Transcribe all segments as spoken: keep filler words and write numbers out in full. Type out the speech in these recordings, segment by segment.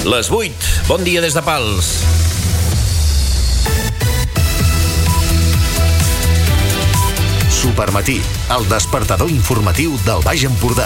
Les vuit. Bon dia des de Pals. Supermatí, el despertador informatiu del Baix Empordà.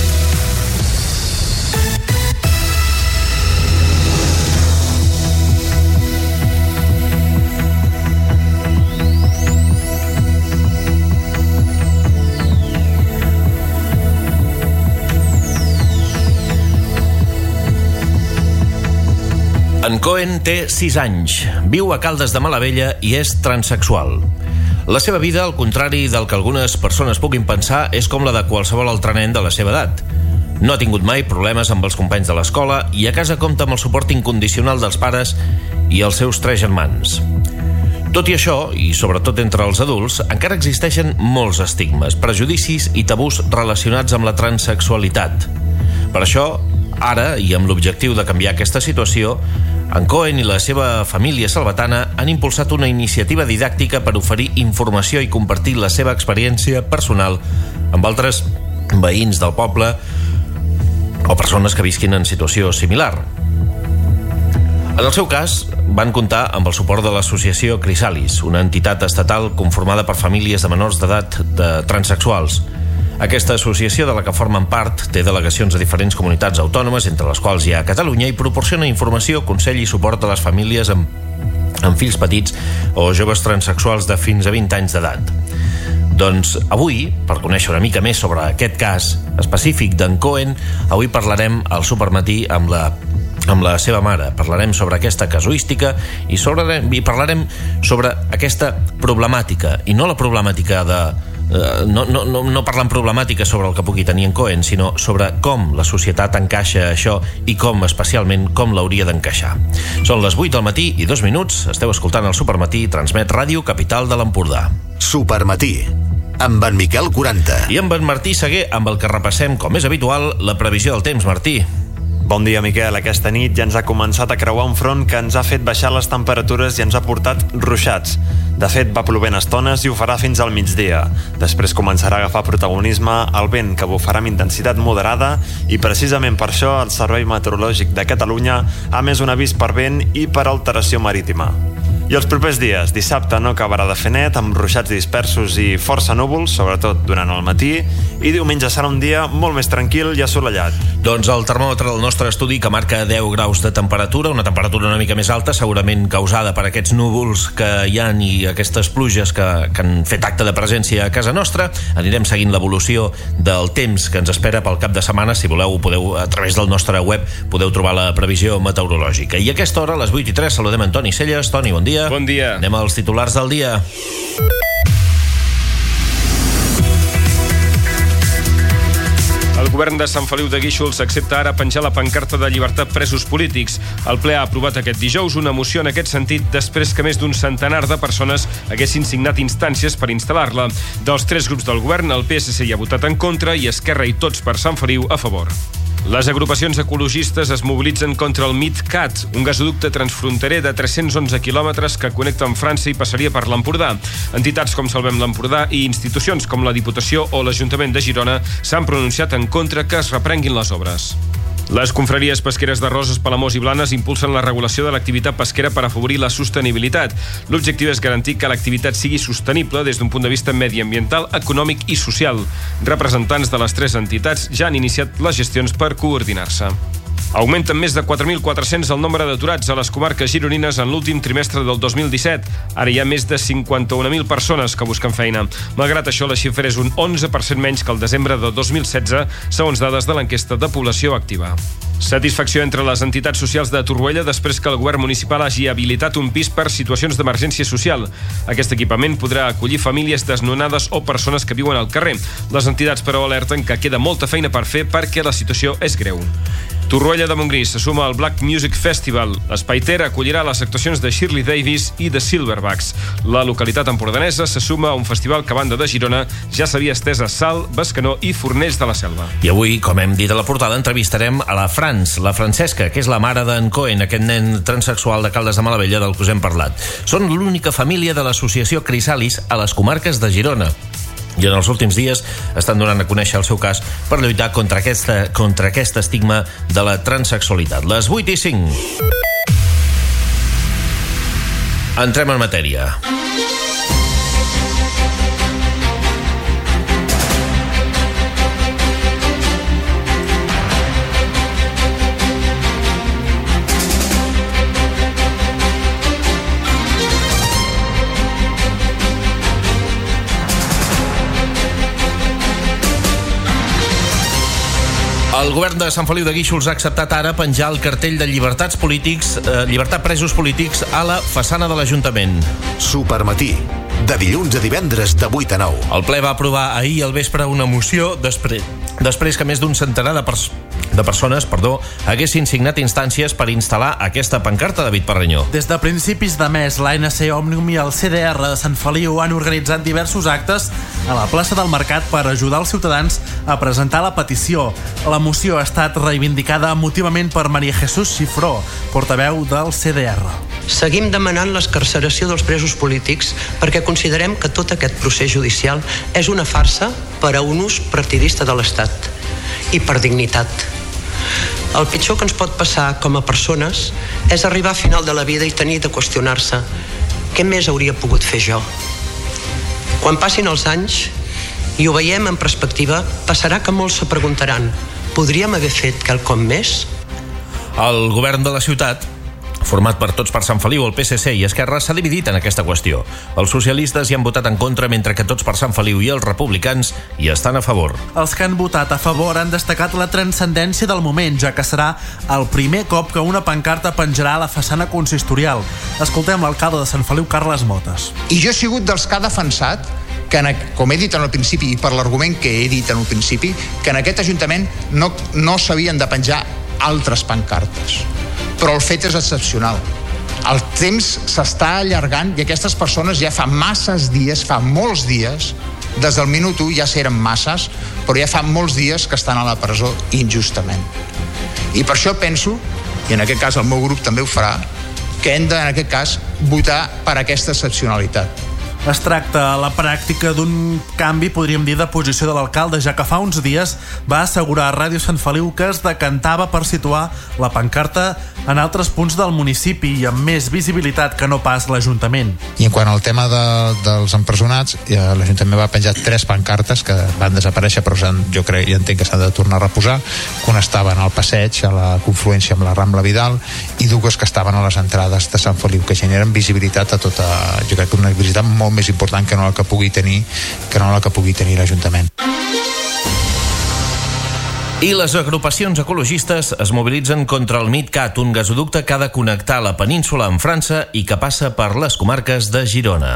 En Cohen té sis anys, viu a Caldes de Malavella i és transexual. La seva vida, al contrari del que algunes persones puguin pensar, és com la de qualsevol altre nen de la seva edat. No ha tingut mai problemes amb els companys de l'escola i a casa compta amb el suport incondicional dels pares i els seus tres germans. Tot i això, i sobretot entre els adults, encara existeixen molts estigmes, prejudicis i tabús relacionats amb la transexualitat. Per això, ara, i amb l'objectiu de canviar aquesta situació, en Cohen i la seva família salvatana han impulsat una iniciativa didàctica per oferir informació i compartir la seva experiència personal amb altres veïns del poble o persones que visquin en situació similar. En el seu cas, van comptar amb el suport de l'associació Crisalis, una entitat estatal conformada per famílies de menors d'edat de transexuals. Aquesta associació, de la que formen part, té delegacions a diferents comunitats autònomes, entre les quals hi ha Catalunya, i proporciona informació, consell i suport a les famílies amb, amb fills petits o joves transexuals de fins a vint anys d'edat. Doncs avui, per conèixer una mica més sobre aquest cas específic d'en Cohen, avui parlarem al Supermatí amb la amb la seva mare. Parlarem sobre aquesta casuística i, sobre, i parlarem sobre aquesta problemàtica, i no la problemàtica de Uh, no, no, no, no parlant problemàtica sobre el que pugui tenir en Cohen, sinó sobre com la societat encaixa això i com, especialment, com l'hauria d'encaixar. Són les vuit del matí i dos minuts. Esteu escoltant el Supermatí, transmet Ràdio Capital de l'Empordà. Supermatí, amb en Miquel quaranta. I amb en Martí Seguer, amb el que repassem, com és habitual, la previsió del temps. Martí. Bon dia, Miquel. Aquesta nit ja ens ha començat a creuar un front que ens ha fet baixar les temperatures i ens ha portat ruixats. De fet, va plovent estones i ho farà fins al migdia. Després començarà a agafar protagonisme el vent, que bufarà amb intensitat moderada, i precisament per això el Servei Meteorològic de Catalunya ha emès un avís per vent i per alteració marítima. I els propers dies, dissabte no acabarà de fer net, amb ruixats dispersos i força núvols, sobretot durant el matí, i diumenge serà un dia molt més tranquil i assolellat. Doncs el termòmetre del nostre estudi, que marca deu graus de temperatura, una temperatura una mica més alta, segurament causada per aquests núvols que hi ha i aquestes pluges que, que han fet acte de presència a casa nostra. Anirem seguint l'evolució del temps que ens espera pel cap de setmana. Si voleu, podeu, a través del nostre web, podeu trobar la previsió meteorològica. I a aquesta hora, a les vuit i tres, saludem en Toni Celles. Toni, bon dia. Bon dia. Anem als titulars del dia. El govern de Sant Feliu de Guíxols accepta ara penjar la pancarta de llibertat presos polítics. El ple ha aprovat aquest dijous una moció en aquest sentit després que més d'un centenar de persones haguessin signat instàncies per instal·lar-la. Dels tres grups del govern, el P S C hi ha votat en contra i Esquerra i Tots per Sant Feliu a favor. Les agrupacions ecologistes es mobilitzen contra el MidCat, un gasoducte transfronterer de tres-cents onze quilòmetres que connecta amb França i passaria per l'Empordà. Entitats com Salvem l'Empordà i institucions com la Diputació o l'Ajuntament de Girona s'han pronunciat en contra que es reprenguin les obres. Les confraries pesqueres de Roses, Palamós i Blanes impulsen la regulació de l'activitat pesquera per afavorir la sostenibilitat. L'objectiu és garantir que l'activitat sigui sostenible des d'un punt de vista mediambiental, econòmic i social. Representants de les tres entitats ja han iniciat les gestions per coordinar-se. Augmenten més de quatre mil quatre-cents el nombre d'aturats a les comarques gironines en l'últim trimestre del dos mil disset. Ara hi ha més de cinquanta-un mil persones que busquen feina. Malgrat això, la xifra és un onze per cent menys que el desembre de dos mil setze, segons dades de l'enquesta de població activa. Satisfacció entre les entitats socials de Torroella després que el govern municipal hagi habilitat un pis per situacions d'emergència social. Aquest equipament podrà acollir famílies desnonades o persones que viuen al carrer. Les entitats, però, alerten que queda molta feina per fer perquè la situació és greu. Torroella de Montgrí se suma al Black Music Festival. L'Espai Ter acollirà les actuacions de Shirley Davis i de Silverbacks. La localitat empordanesa se suma a un festival que, a banda de Girona, ja s'havia estès a Salt, Bescanó i Fornells de la Selva. I avui, com hem dit a la portada, entrevistarem a la Franç, la Francesca, que és la mare d'en Cohen, aquest nen transexual de Caldes de Malavella del que us hem parlat. Són l'única família de l'associació Crisalis a les comarques de Girona. i en els últims dies estan donant a conèixer el seu cas per lluitar contra, aquesta, contra aquest estigma de la transsexualitat. Les vuit i cinc. Entrem en matèria. El govern de Sant Feliu de Guíxols ha acceptat ara penjar el cartell de llibertats polítics, eh, llibertat presos polítics a la façana de l'Ajuntament. Supermatí, de dilluns a divendres de vuit a nou. El ple va aprovar ahir al vespre una moció després, després que més d'un centenar de, pers de persones perdó, haguessin signat instàncies per instal·lar aquesta pancarta, David Parrenyó. Des de principis de mes, l'A N C Òmnium i el C D R de Sant Feliu han organitzat diversos actes a la plaça del Mercat per ajudar els ciutadans a presentar la petició. La moció ha estat reivindicada emotivament per Maria Jesús Xifró, portaveu del C D R. Seguim demanant l'escarceració dels presos polítics perquè considerem que tot aquest procés judicial és una farsa per a un ús partidista de l'Estat i per dignitat. El pitjor que ens pot passar com a persones és arribar a final de la vida i tenir de qüestionar-se què més hauria pogut fer jo. Quan passin els anys i ho veiem en perspectiva, passarà que molts se preguntaran: podríem haver fet quelcom més? El govern de la ciutat, format per Tots per Sant Feliu, el P S C i Esquerra, s'ha dividit en aquesta qüestió. Els socialistes hi han votat en contra, mentre que Tots per Sant Feliu i els republicans hi estan a favor. Els que han votat a favor han destacat la transcendència del moment, ja que serà el primer cop que una pancarta penjarà a la façana consistorial. Escoltem l'alcalde de Sant Feliu, Carles Motes. I jo he sigut dels que ha defensat que, en, com he dit en el principi, i per l'argument que he dit en el principi, que en aquest Ajuntament no, no s'havien de penjar altres pancartes. Però el fet és excepcional. El temps s'està allargant i aquestes persones ja fa masses dies, fa molts dies, des del minut u ja s'eren masses, però ja fa molts dies que estan a la presó injustament. I per això penso, i en aquest cas el meu grup també ho farà, que hem de, en aquest cas, votar per aquesta excepcionalitat. Es tracta a la pràctica d'un canvi, podríem dir, de posició de l'alcalde, ja que fa uns dies va assegurar a Ràdio Sant Feliu que es decantava per situar la pancarta en altres punts del municipi i amb més visibilitat que no pas l'Ajuntament. I en quant al tema de, dels empresonats, l'Ajuntament va penjar tres pancartes que van desaparèixer, però jo crec i entenc que s'han de tornar a reposar, que una estaven al passeig, a la confluència amb la Rambla Vidal, i dues que estaven a les entrades de Sant Feliu, que generen visibilitat a tota, jo crec que una visibilitat molt més important que no la que pugui tenir que no la que pugui tenir l'Ajuntament. I les agrupacions ecologistes es mobilitzen contra el MidCat, un gasoducte que ha de connectar la península amb França i que passa per les comarques de Girona.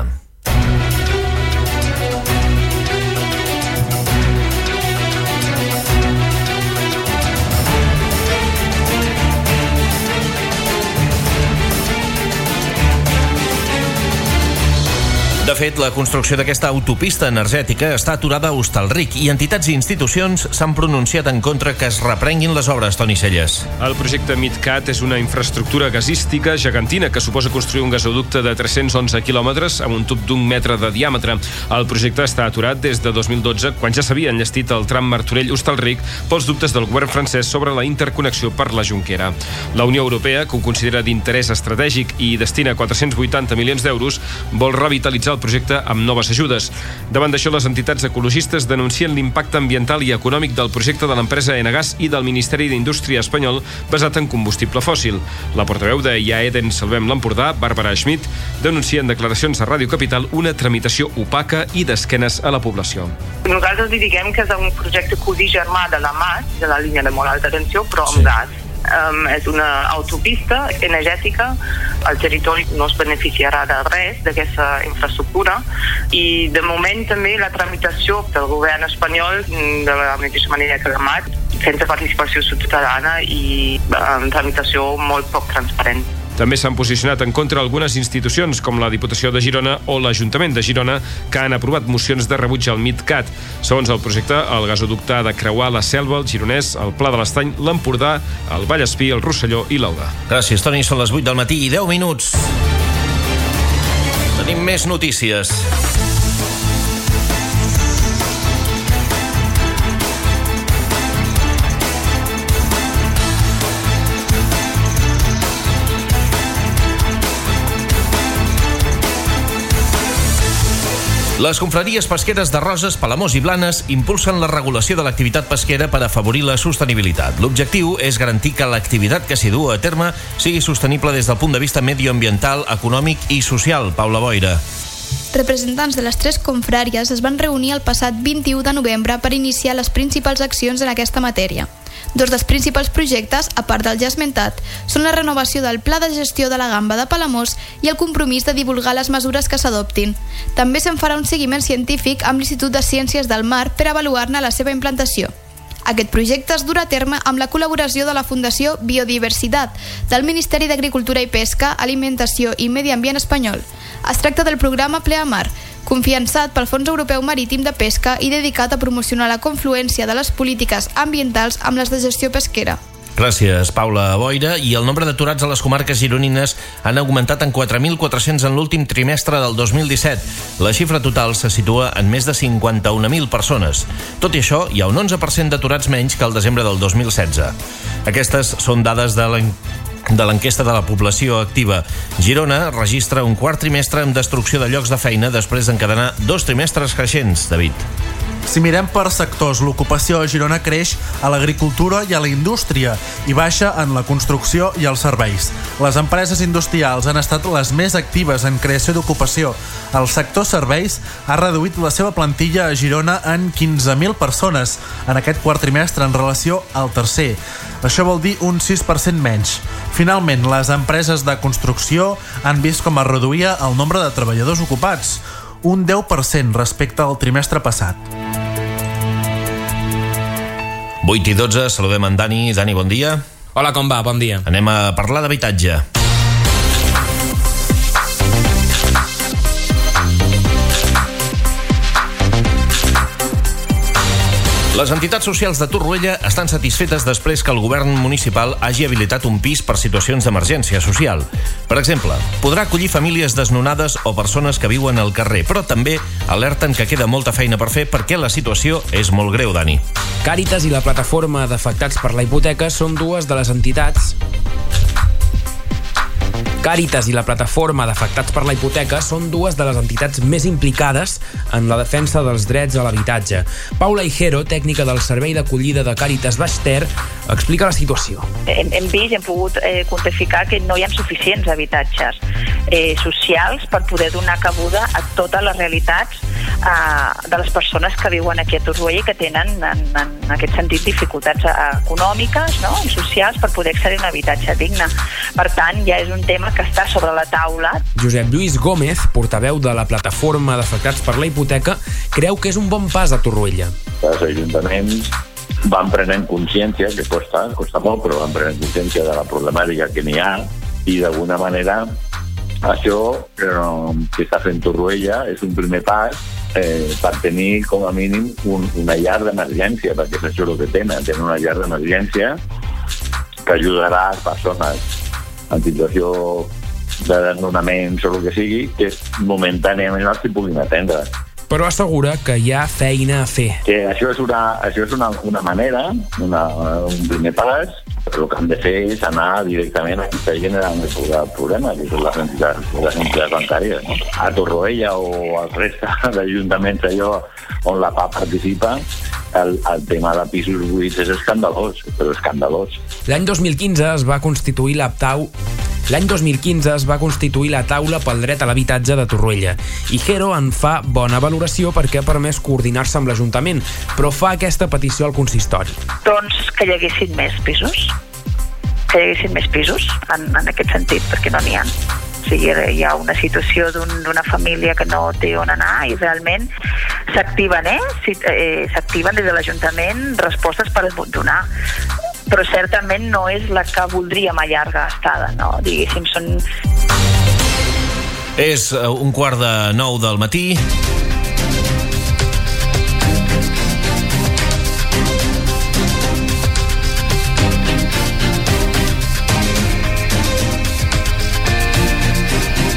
De fet, la construcció d'aquesta autopista energètica està aturada a Hostalric i entitats i institucions s'han pronunciat en contra que es reprenguin les obres, Toni Celles. El projecte MidCat és una infraestructura gasística gegantina que suposa construir un gasoducte de tres-cents onze quilòmetres amb un tub d'un metre de diàmetre. El projecte està aturat des de dos mil dotze, quan ja s'havia enllestit el tram Martorell-Hostalric pels dubtes del govern francès sobre la interconnexió per la Jonquera. La Unió Europea, que ho considera d'interès estratègic i destina quatre-cents vuitanta milions d'euros, vol revitalitzar el projecte amb noves ajudes. Davant d'això, les entitats ecologistes denuncien l'impacte ambiental i econòmic del projecte de l'empresa Enagás i del Ministeri d'Indústria espanyol basat en combustible fòssil. La portaveu de I A E D E N Salvem l'Empordà, Bàrbara Schmidt, denuncia en declaracions a Ràdio Capital una tramitació opaca i d'esquenes a la població. Nosaltres li diguem que és un projecte cosí germà de la M A S, de la línia de molt alta tensió, però amb sí. gas. Um, és una autopista energètica, el territori no es beneficiarà de res d'aquesta infraestructura i de moment també la tramitació del govern espanyol de la mateixa manera que la M A S, sense participació ciutadana i um, tramitació molt poc transparent. També s'han posicionat en contra algunes institucions, com la Diputació de Girona o l'Ajuntament de Girona, que han aprovat mocions de rebuig al MidCat. Segons el projecte, el gasoducte ha de creuar la Selva, el Gironès, el Pla de l'Estany, l'Empordà, el Vallespí, el Rosselló i l'Auda. Gràcies, Toni. Són les vuit del matí i deu minuts. Tenim més notícies. Les confraries pesqueres de Roses, Palamós i Blanes impulsen la regulació de l'activitat pesquera per afavorir la sostenibilitat. L'objectiu és garantir que l'activitat que s'hi du a terme sigui sostenible des del punt de vista medioambiental, econòmic i social. Paula Boira. Representants de les tres confràries es van reunir el passat vint-i-u de novembre per iniciar les principals accions en aquesta matèria. Dos dels principals projectes, a part del ja esmentat, són la renovació del Pla de Gestió de la Gamba de Palamós i el compromís de divulgar les mesures que s'adoptin. També se'n farà un seguiment científic amb l'Institut de Ciències del Mar per avaluar-ne la seva implantació. Aquest projecte es durà a terme amb la col·laboració de la Fundació Biodiversitat, del Ministeri d'Agricultura i Pesca, Alimentació i Medi Ambient espanyol. Es tracta del programa Pleamar, confiançat pel Fons Europeu Marítim de Pesca i dedicat a promocionar la confluència de les polítiques ambientals amb les de gestió pesquera. Gràcies, Paula Boira. I el nombre d'aturats a les comarques gironines han augmentat en quatre mil quatre-cents en l'últim trimestre del dos mil disset. La xifra total se situa en més de cinquanta-un mil persones. Tot i això, hi ha un onze per cent d'aturats menys que el desembre del dos mil setze. Aquestes són dades de l'any de l'enquesta de la població activa. Girona registra un quart trimestre amb destrucció de llocs de feina després d'encadenar dos trimestres creixents, David. Si mirem per sectors, l'ocupació a Girona creix a l'agricultura i a la indústria i baixa en la construcció i els serveis. Les empreses industrials han estat les més actives en creació d'ocupació. El sector serveis ha reduït la seva plantilla a Girona en quinze mil persones en aquest quart trimestre en relació al tercer. Això vol dir un sis per cent menys. Finalment, les empreses de construcció han vist com es reduïa el nombre de treballadors ocupats, un deu per cent respecte al trimestre passat. vuit i dotze, saludem en Dani. Dani, bon dia. Hola, com va? Bon dia. Anem a parlar d'habitatge. Les entitats socials de Torroella estan satisfetes després que el govern municipal hagi habilitat un pis per situacions d'emergència social. Per exemple, podrà acollir famílies desnonades o persones que viuen al carrer, però també alerten que queda molta feina per fer perquè la situació és molt greu, Dani. Càritas i la plataforma d'afectats per la hipoteca són dues de les entitats Càritas i la plataforma d'afectats per la hipoteca són dues de les entitats més implicades en la defensa dels drets a l'habitatge. Paula Hijero, tècnica del Servei d'Acollida de Càritas Baix Ter, explica la situació. Hem, hem vist, hem pogut eh, quantificar que no hi ha suficients habitatges eh, socials per poder donar cabuda a totes les realitats eh, de les persones que viuen aquí a Torroella i que tenen, en, en aquest sentit, dificultats econòmiques, no?, i socials per poder accedir a un habitatge digne. Per tant, ja és un tema que està sobre la taula. Josep Lluís Gómez, portaveu de la plataforma d'afectats per la hipoteca, creu que és un bon pas a Torroella. Els ajuntaments van prenent consciència, que costa, costa molt, però van prenent consciència de la problemàtica que n'hi ha i d'alguna manera això eh, que està fent Torroella és un primer pas eh, per tenir com a mínim un, una llar d'emergència, perquè és això el que tenen, tenen una llar d'emergència que ajudarà a persones en situació de desnonaments o el que sigui, que momentàniament els hi puguin atendre. Però assegura que hi ha feina a fer. Que això és una, això és una, una manera, una, un primer pas, però el que han de fer és anar directament a qui està generant el problema, que són les entitats, les entitats bancàries. No? A Torroella o al resta d'ajuntaments allò on la P A participa, el, el tema de pisos buits és escandalós, però escandalós. L'any dos mil quinze es va constituir la tau... L'any dos mil quinze es va constituir la taula pel dret a l'habitatge de Torroella. Hijero en fa bona valoració perquè ha permès coordinar-se amb l'Ajuntament, però fa aquesta petició al consistori. Doncs que hi haguessin més pisos, que hi haguessin més pisos en, en aquest sentit, perquè no n'hi ha. O sigui, hi ha una situació d'una família que no té on anar i realment s'activen, eh? S'activen des de l'Ajuntament respostes per donar, però certament no és la que voldríem a llarga estada, no? Diguéssim, són... És un quart de nou del matí.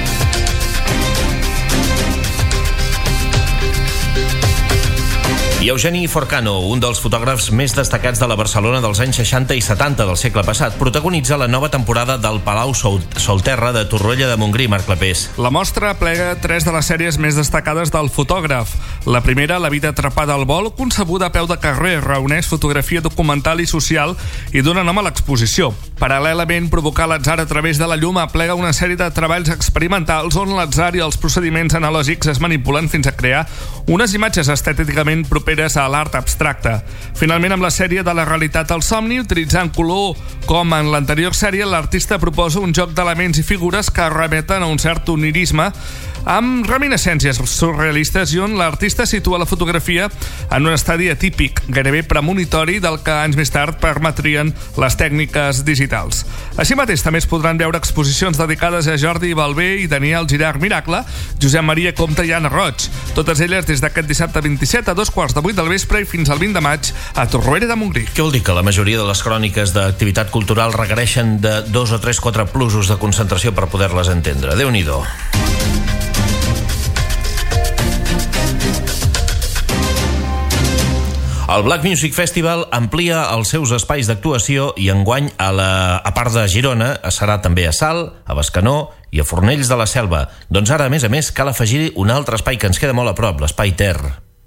Hi ha Eugeni Forcano, un dels fotògrafs més destacats de la Barcelona dels anys seixanta i setanta del segle passat, protagonitza la nova temporada del Palau Sol Solterra de Torroella de Montgrí. Marc Clapés. La mostra plega tres de les sèries més destacades del fotògraf. La primera, La vida atrapada al vol, concebuda a peu de carrer, reuneix fotografia documental i social i dona nom a l'exposició. Paral·lelament, provocar l'atzar a través de la llum aplega una sèrie de treballs experimentals on l'atzar i els procediments analògics es manipulen fins a crear unes imatges estèticament properes a l'art abstracte. Finalment, amb la sèrie de la realitat al somni, utilitzant color com en l'anterior sèrie, l'artista proposa un joc d'elements i figures que remeten a un cert onirisme amb reminiscències surrealistes i on l'artista situa la fotografia en un estadi atípic, gairebé premonitori del que anys més tard permetrien les tècniques digitals. Així mateix també es podran veure exposicions dedicades a Jordi Balbé i Daniel Girard Miracle, Josep Maria Comte i Anna Roig, totes elles des d'aquest dissabte vint-i-set a dos quarts de vuit del vespre i fins al vint de maig a Torroella de Montgrí. Què vol dir que la majoria de les cròniques d'activitat cultural requereixen de dos o tres, quatre plusos de concentració per poder-les entendre? Déu-n'hi-do. El Black Music Festival amplia els seus espais d'actuació i enguany, a, la, a part de Girona, serà també a Salt, a Bescanó i a Fornells de la Selva. Doncs ara, a més a més, cal afegir un altre espai que ens queda molt a prop, l'Espai Ter.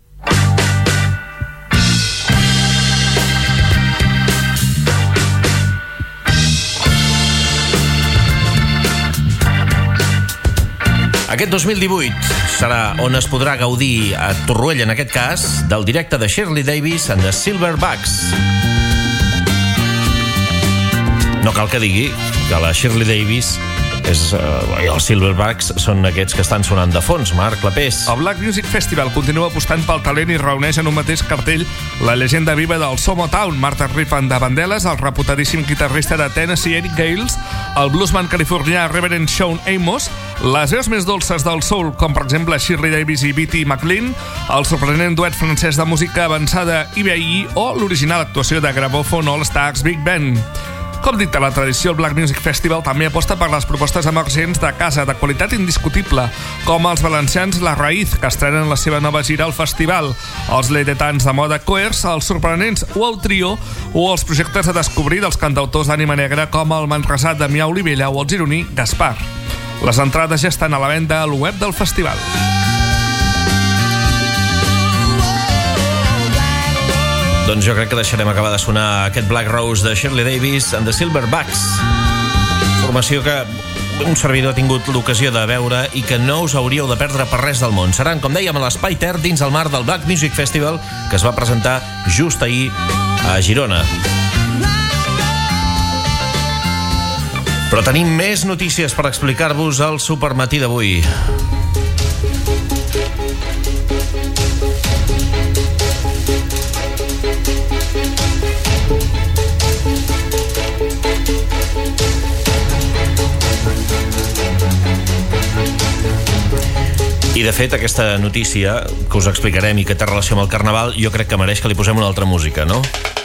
Aquest dos mil divuit serà on es podrà gaudir a Torroella, en aquest cas, del directe de Shirley Davis and the Silverbacks. No cal que digui que la Shirley Davis és, uh, els Silverbacks són aquests que estan sonant de fons. Marc Clapés. El Black Music Festival continua apostant pel talent i reuneix en un mateix cartell la llegenda viva del Somotown, Martha Riffan de Vandellas, el reputadíssim guitarrista de Tennessee Eric Gales, el bluesman californià Reverend Sean Amos, les veus més dolces del soul, com per exemple Shirley Davis i B T McLean, el sorprenent duet francès de música avançada I B I o l'original actuació de Gramophone All Stars Big Band. Com dicta la tradició, el Black Music Festival també aposta per les propostes emergents de casa de qualitat indiscutible, com els valencians La Raïz, que estrenen la seva nova gira al festival, els lleidatans de moda Coers, els sorprenents Wow Trio o els projectes a descobrir dels cantautors d'ànima negra com el manresà Damià Olivella o el gironí Gaspar. Les entrades ja estan a la venda al web del festival. Doncs jo crec que deixarem acabar de sonar aquest Black Rose de Shirley Davis and the Silverbacks. Formació que un servidor ha tingut l'ocasió de veure i que no us hauríeu de perdre per res del món. Seran, com dèiem, a l'Espai Ter dins el marc del Black Music Festival que es va presentar just ahir a Girona. Però tenim més notícies per explicar-vos al Supermatí d'avui. I, de fet, aquesta notícia que us explicarem i que té relació amb el Carnaval, jo crec que mereix que li posem una altra música, no?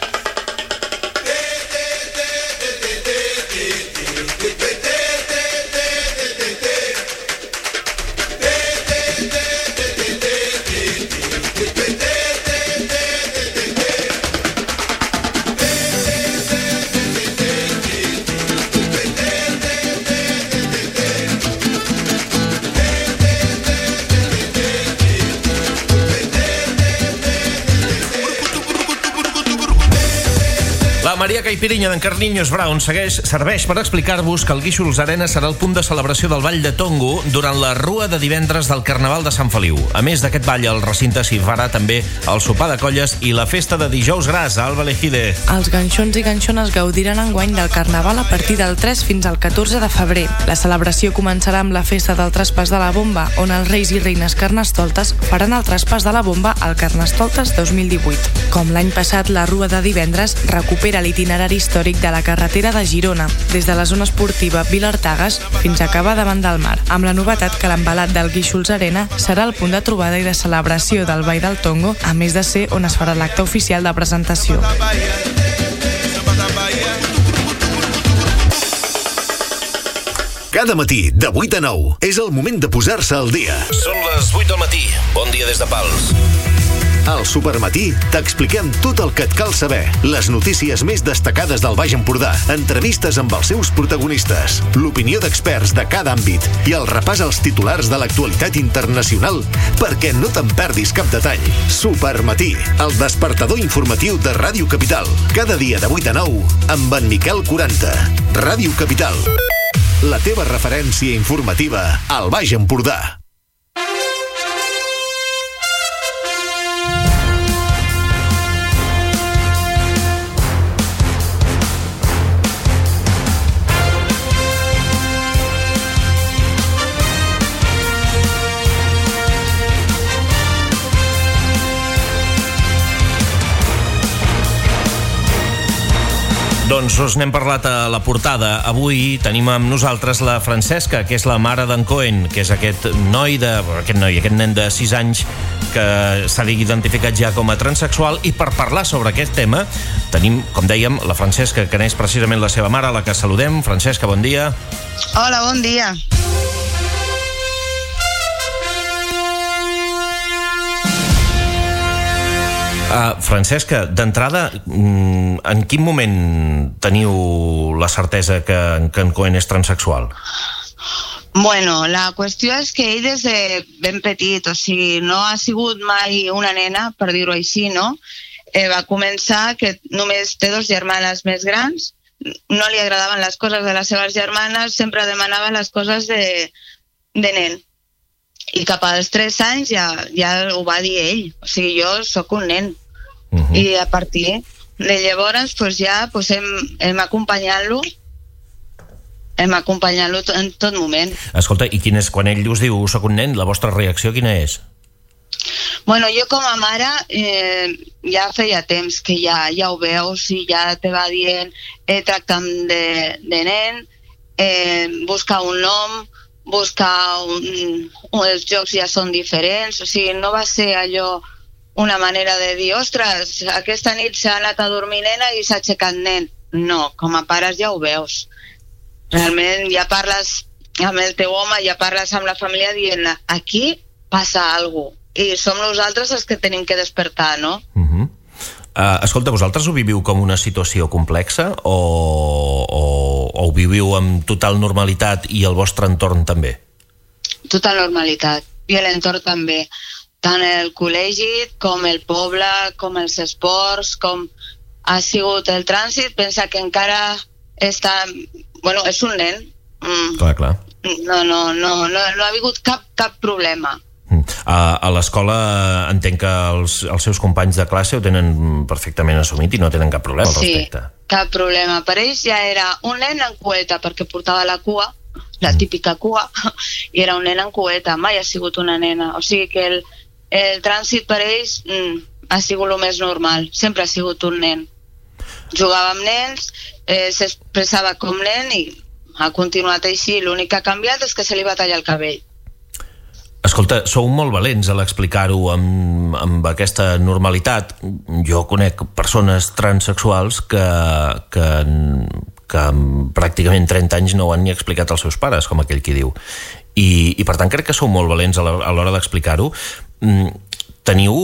Maria Caipirinha d'en Carniños Brown segueix, serveix per explicar-vos que el Guíxols Arena serà el punt de celebració del Ball de Tongo durant la rua de divendres del Carnaval de Sant Feliu. A més d'aquest ball, al recinte s'hi farà també el sopar de colles i la festa de dijous gras a Alba Lejide. Els ganxons i ganxones gaudiran enguany del Carnaval a partir del tres fins al catorze de febrer. La celebració començarà amb la festa del traspàs de la bomba, on els reis i reines carnestoltes faran el traspàs de la bomba al Carnestoltes dos mil divuit. Com l'any passat, la rua de divendres recupera l'itinerari històric de la carretera de Girona, des de la zona esportiva Vilartagas fins a acabar davant del mar, amb la novetat que l'embalat del Guíxols Arena serà el punt de trobada i de celebració del Ball del Tongo, a més de ser on es farà l'acte oficial de presentació. Cada matí, de vuit a nou, és el moment de posar-se al dia. Són les vuit del matí. Bon dia des de Pals. Al Supermatí t'expliquem tot el que et cal saber. Les notícies més destacades del Baix Empordà, entrevistes amb els seus protagonistes, l'opinió d'experts de cada àmbit i el repàs als titulars de l'actualitat internacional perquè no te'n perdis cap detall. Supermatí, el despertador informatiu de Ràdio Capital. Cada dia de vuit a nou amb en Miquel quaranta. Ràdio Capital, la teva referència informativa al Baix Empordà. Doncs us n'hem parlat a la portada. Avui tenim amb nosaltres la Francesca, que és la mare d'en Cohen, que és aquest noi, de, aquest noi, aquest nen de sis anys que s'ha identificat ja com a transsexual, i per parlar sobre aquest tema tenim, com dèiem, la Francesca, que n'és precisament la seva mare, a la que saludem. Francesca, bon dia. Hola, bon dia. Uh, Francesca, d'entrada, en quin moment teniu la certesa que, que en Cohen és transsexual? Bueno, la qüestió és que ell des de ben petit, o sigui, no ha sigut mai una nena, per dir-ho així, no? Eh, va començar que només té dos germanes més grans, no li agradaven les coses de les seves germanes, sempre demanava les coses de, de nen. I cap als tres anys ja, ja ho va dir ell, o sigui, jo sóc un nen. Uh-huh. I a partir de llavors pues ja pues hem, hem acompanyat-lo hem acompanyat-lo en tot moment. Escolta, i quin és, quan ell us diu soc un nen, la vostra reacció quina és? Bueno, jo com a mare eh, ja feia temps que ja, ja ho veus i ja te va dient eh, tracta'm de, de nen, eh, busca un nom, busca un, un, els jocs ja són diferents, o sigui, no va ser allò una manera de dir, ostres, aquesta nit s'ha anat a dormir nena i s'ha aixecat nen. No, com a pares ja ho veus. Realment ja parles amb el teu home, ja parles amb la família dient, aquí passa alguna cosa. I som nosaltres els que tenim que despertar, no? Uh-huh. Uh, escolta, vosaltres ho viviu com una situació complexa o, o, o ho viviu amb total normalitat i el vostre entorn també? Total normalitat. I l'entorn també. Tant el col·legi com el poble, com els esports, com ha sigut el trànsit, pensa que encara està... Bueno, és un nen. Mm. Clar, clar. No, no, no, no, no ha hagut cap, cap problema. A, a l'escola entenc que els, els seus companys de classe ho tenen perfectament assumit i no tenen cap problema al respecte. Sí, cap problema. Per ells ja era un nen en cueta, perquè portava la cua, la típica cua, i era un nen en cueta, mai ha sigut una nena. O sigui que el, el trànsit per ells mm, ha sigut el més normal, sempre ha sigut un nen. Jugava amb nens, eh, s'expressava com nen i ha continuat així. L'únic que ha canviat és que se li va tallar el cabell. Escolta, sou molt valents a l'explicar-ho amb, amb aquesta normalitat. Jo conec persones transsexuals que, que, que amb pràcticament trenta anys no ho han ni explicat als seus pares, com aquell qui diu. I, i per tant crec que sou molt valents a l'hora d'explicar-ho. Teniu...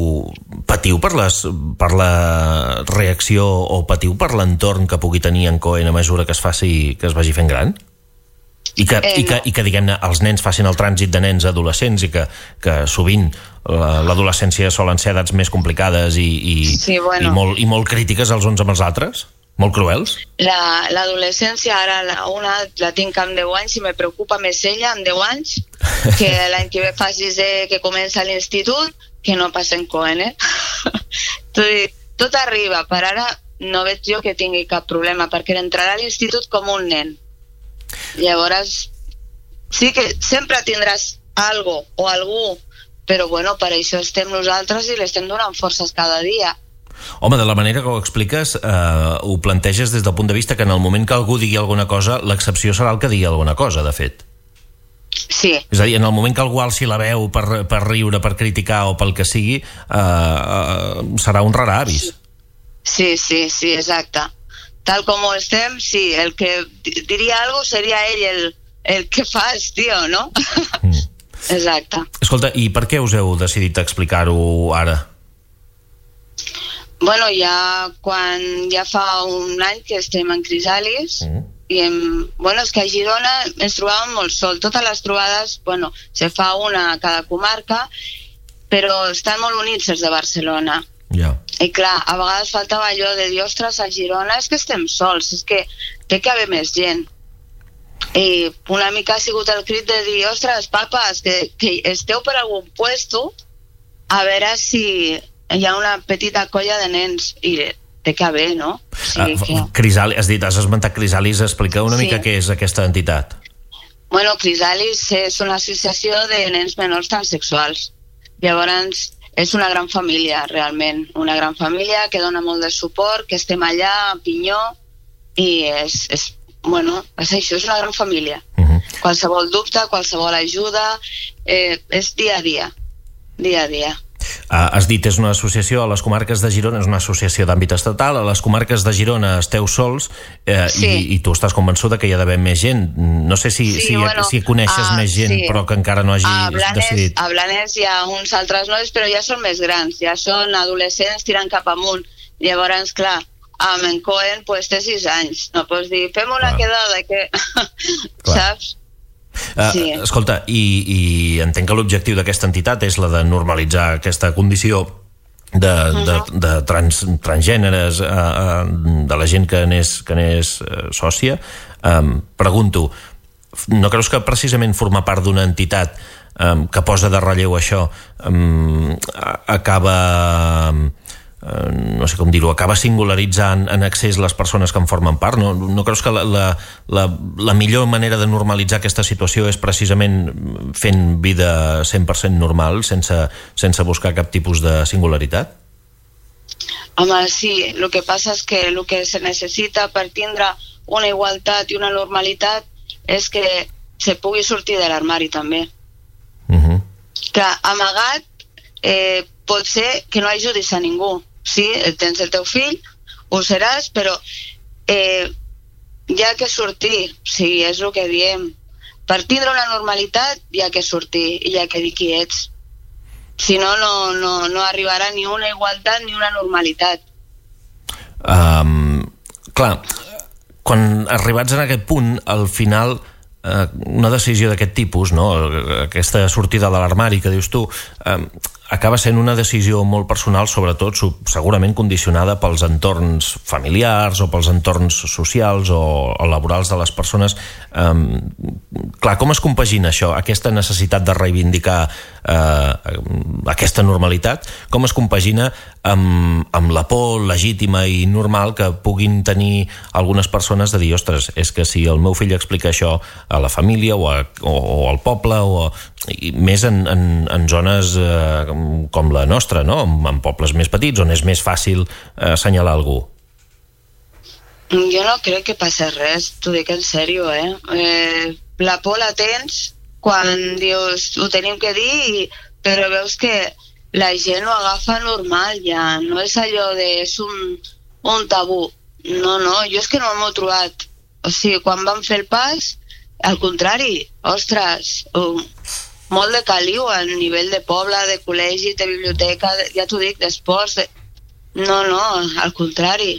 Patiu per, les, per la reacció o patiu per l'entorn que pugui tenir en Cohen a mesura que es faci, que es vagi fent gran? I que, eh, i que, i que diguem-ne, els nens facin el trànsit de nens a adolescents i que, que sovint l'adolescència solen ser edats més complicades i, i, sí, bueno. i, molt, i molt crítiques els uns amb els altres? Molt cruels? L'adolescència la, ara la, una la tinc amb deu anys i me preocupa més ella amb deu anys que l'any que ve facis de, que comença l'institut que no passa en Cohen, eh? tot, tot arriba, per ara no veig jo que tingui cap problema perquè entrarà a l'institut com un nen. Llavors sí que sempre tindràs algo o algú, però bueno, per això estem nosaltres i l'estem donant forces cada dia. Home, de la manera que ho expliques, eh, ho planteges des del punt de vista que en el moment que algú digui alguna cosa, l'excepció serà el que digui alguna cosa, de fet. Sí. És a dir, en el moment que algú alci la veu per, per riure, per criticar o pel que sigui, eh, eh, serà un rara avis. Sí, sí, sí, exacte. Tal com ho estem, sí, el que diria algo seria ell el, el que fas, tio, no? Mm. Exacte. Escolta, i per què us heu decidit explicar-ho ara? Bueno, ja quan ja fa un any que estem en Crisalis, mm. i em, bueno, és que a Girona ens trobàvem molt sol. Totes les trobades, bueno, se fa una a cada comarca, però estan molt units els de Barcelona. Yeah. I clar, a vegades faltava allò de dir, ostres, a Girona és que estem sols, és que té que haver més gent. I una mica ha sigut el crit de dir, ostres, papes, que, que esteu per algun puesto, a veure si hi ha una petita colla de nens, i té que haver, no? Sí, uh, que... Crisalis, has dit, has esmentat Crisalis, explica una sí. mica què és aquesta entitat. Bueno, Crisalis és una associació de nens menors transsexuals. Llavors, és una gran família, realment. Una gran família que dona molt de suport, que estem allà a Pinyó, i és, és bueno, és això, és una gran família. Uh-huh. Qualsevol dubte, qualsevol ajuda, eh, és dia a dia. Dia a dia. Uh, has dit, és una associació a les comarques de Girona, és una associació d'àmbit estatal, a les comarques de Girona esteu sols, eh, sí. i, i tu estàs convençuda que hi ha d'haver més gent. No sé si, sí, si, bueno, si coneixes uh, més gent, sí. però que encara no hagi a Blanes, decidit. A Blanes hi ha uns altres nois, però ja són més grans, ja són adolescents tirant cap amunt. Llavors, clar, amb en Cohen pues, té sis anys. No pots dir, fem una clar. quedada, que... saps? Uh, sí. Escolta, i, i entenc que l'objectiu d'aquesta entitat és la de normalitzar aquesta condició de, uh-huh. de, de trans, transgèneres, uh, uh, de la gent que n'és, que n'és uh, sòcia. Um, pregunto, no creus que precisament formar part d'una entitat um, que posa de relleu això um, acaba... Um, no sé com dir-ho, acaba singularitzant en accés les persones que en formen part? No, no creus que la, la, la, la millor manera de normalitzar aquesta situació és precisament fent vida cent per cent normal, sense, sense buscar cap tipus de singularitat? Home, sí, el que passa és que el que se necessita per tindre una igualtat i una normalitat és que se pugui sortir de l'armari també. Uh-huh. Clar, amagat eh, pot ser que no ajudis a ningú. Sí, tens el teu fill, ho seràs, però eh, hi ha que sortir, sí, és el que diem. Per tindre una normalitat hi ha que sortir i hi ha que dir qui ets. Si no, no, no, no arribarà ni una igualtat ni una normalitat. Um, clar, quan arribats en aquest punt, al final... una decisió d'aquest tipus, no? Aquesta sortida de l'armari que dius tu, eh, acaba sent una decisió molt personal, sobretot segurament condicionada pels entorns familiars o pels entorns socials o, o laborals de les persones. Eh, clar, com es compagina això, aquesta necessitat de reivindicar eh, aquesta normalitat? Com es compagina amb, amb la por legítima i normal que puguin tenir algunes persones de dir, ostres, és que si el meu fill explica això a la família o, a, o, o al poble o a, i més en, en, en zones eh, com la nostra, no? En, en pobles més petits on és més fàcil eh, assenyalar algú. Jo no crec que passi res, t'ho dic en sèrio, eh? eh la por la tens quan dius ho tenim que dir, i, però veus que la gent ho agafa normal ja, no és allò de és un, un tabú. No, no, jo és que no m'ho he trobat. O sigui, quan vam fer el pas, al contrari, ostres, um, molt de caliu a nivell de poble, de col·legi, de biblioteca, de, ja t'ho dic, d'esports. De... No, no, al contrari.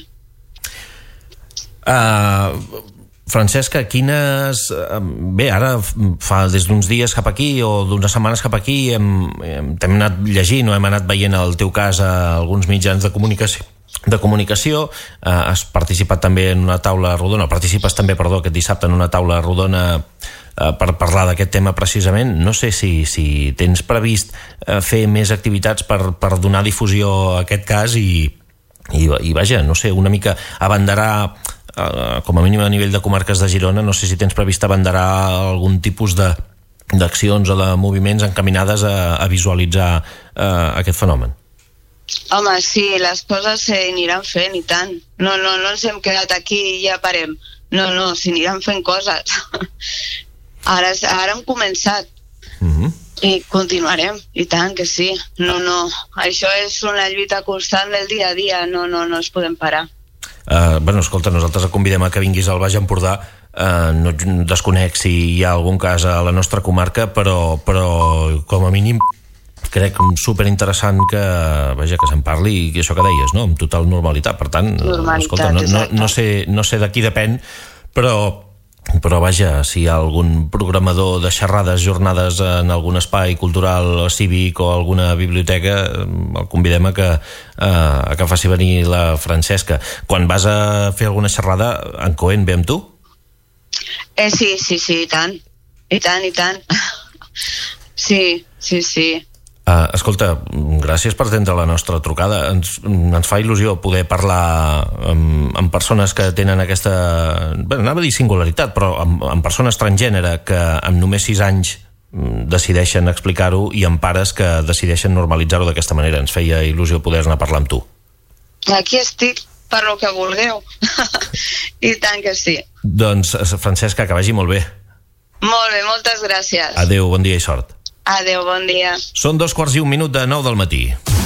Uh, Francesca, quines... Bé, ara fa des d'uns dies cap aquí o d'unes setmanes cap aquí hem, hem, hem anat llegint o hem anat veient el teu cas a alguns mitjans de comunicació de comunicació, eh, has participat també en una taula rodona, participes també, perdó, aquest dissabte en una taula rodona eh, per parlar d'aquest tema precisament. No sé si, si tens previst eh, fer més activitats per, per donar difusió a aquest cas i, i, i vaja, no sé, una mica abanderar, eh, com a mínim a nivell de comarques de Girona, no sé si tens previst abanderar algun tipus de d'accions o de moviments encaminades a, a visualitzar eh, aquest fenomen. Home, sí, les coses s'aniran fent i tant. No, no, no ens hem quedat aquí i ja parem. No, no, s'aniran fent coses. Ara, ara hem començat. Uh-huh. I continuarem, i tant que sí. No, no, això és una lluita constant del dia a dia. No, no, no ens podem parar. Uh, bueno, escolta, nosaltres et convidem a que vinguis al Baix Empordà. Uh, no desconec si hi ha algun cas a la nostra comarca, però, però com a mínim crec superinteressant que, vaja, que se'n parli i que això que deies, no? Amb total normalitat. Per tant, normalitat, escolta, no, no, no, sé, no sé de qui depèn, però, però vaja, si hi ha algun programador de xerrades, jornades en algun espai cultural o cívic o alguna biblioteca, el convidem a que, a que faci venir la Francesca. Quan vas a fer alguna xerrada, en Cohen ve amb tu? Eh, sí, sí, sí, i tant. I tant, i tant. Sí, sí, sí. Uh, escolta, gràcies per atendre la nostra trucada. Ens, ens fa il·lusió poder parlar amb, amb persones que tenen aquesta, bé, anava a dir singularitat, però amb, amb persones transgènere que amb només sis anys decideixen explicar-ho i amb pares que decideixen normalitzar-ho d'aquesta manera. Ens feia il·lusió poder anar a parlar amb tu. Aquí estic per lo que vulgueu. I tant que sí. Doncs, Francesca, que vagi molt bé. Molt bé, moltes gràcies. Adéu, bon dia i sort. Adéu, bon dia. Són dos quarts i un minut de nou del matí.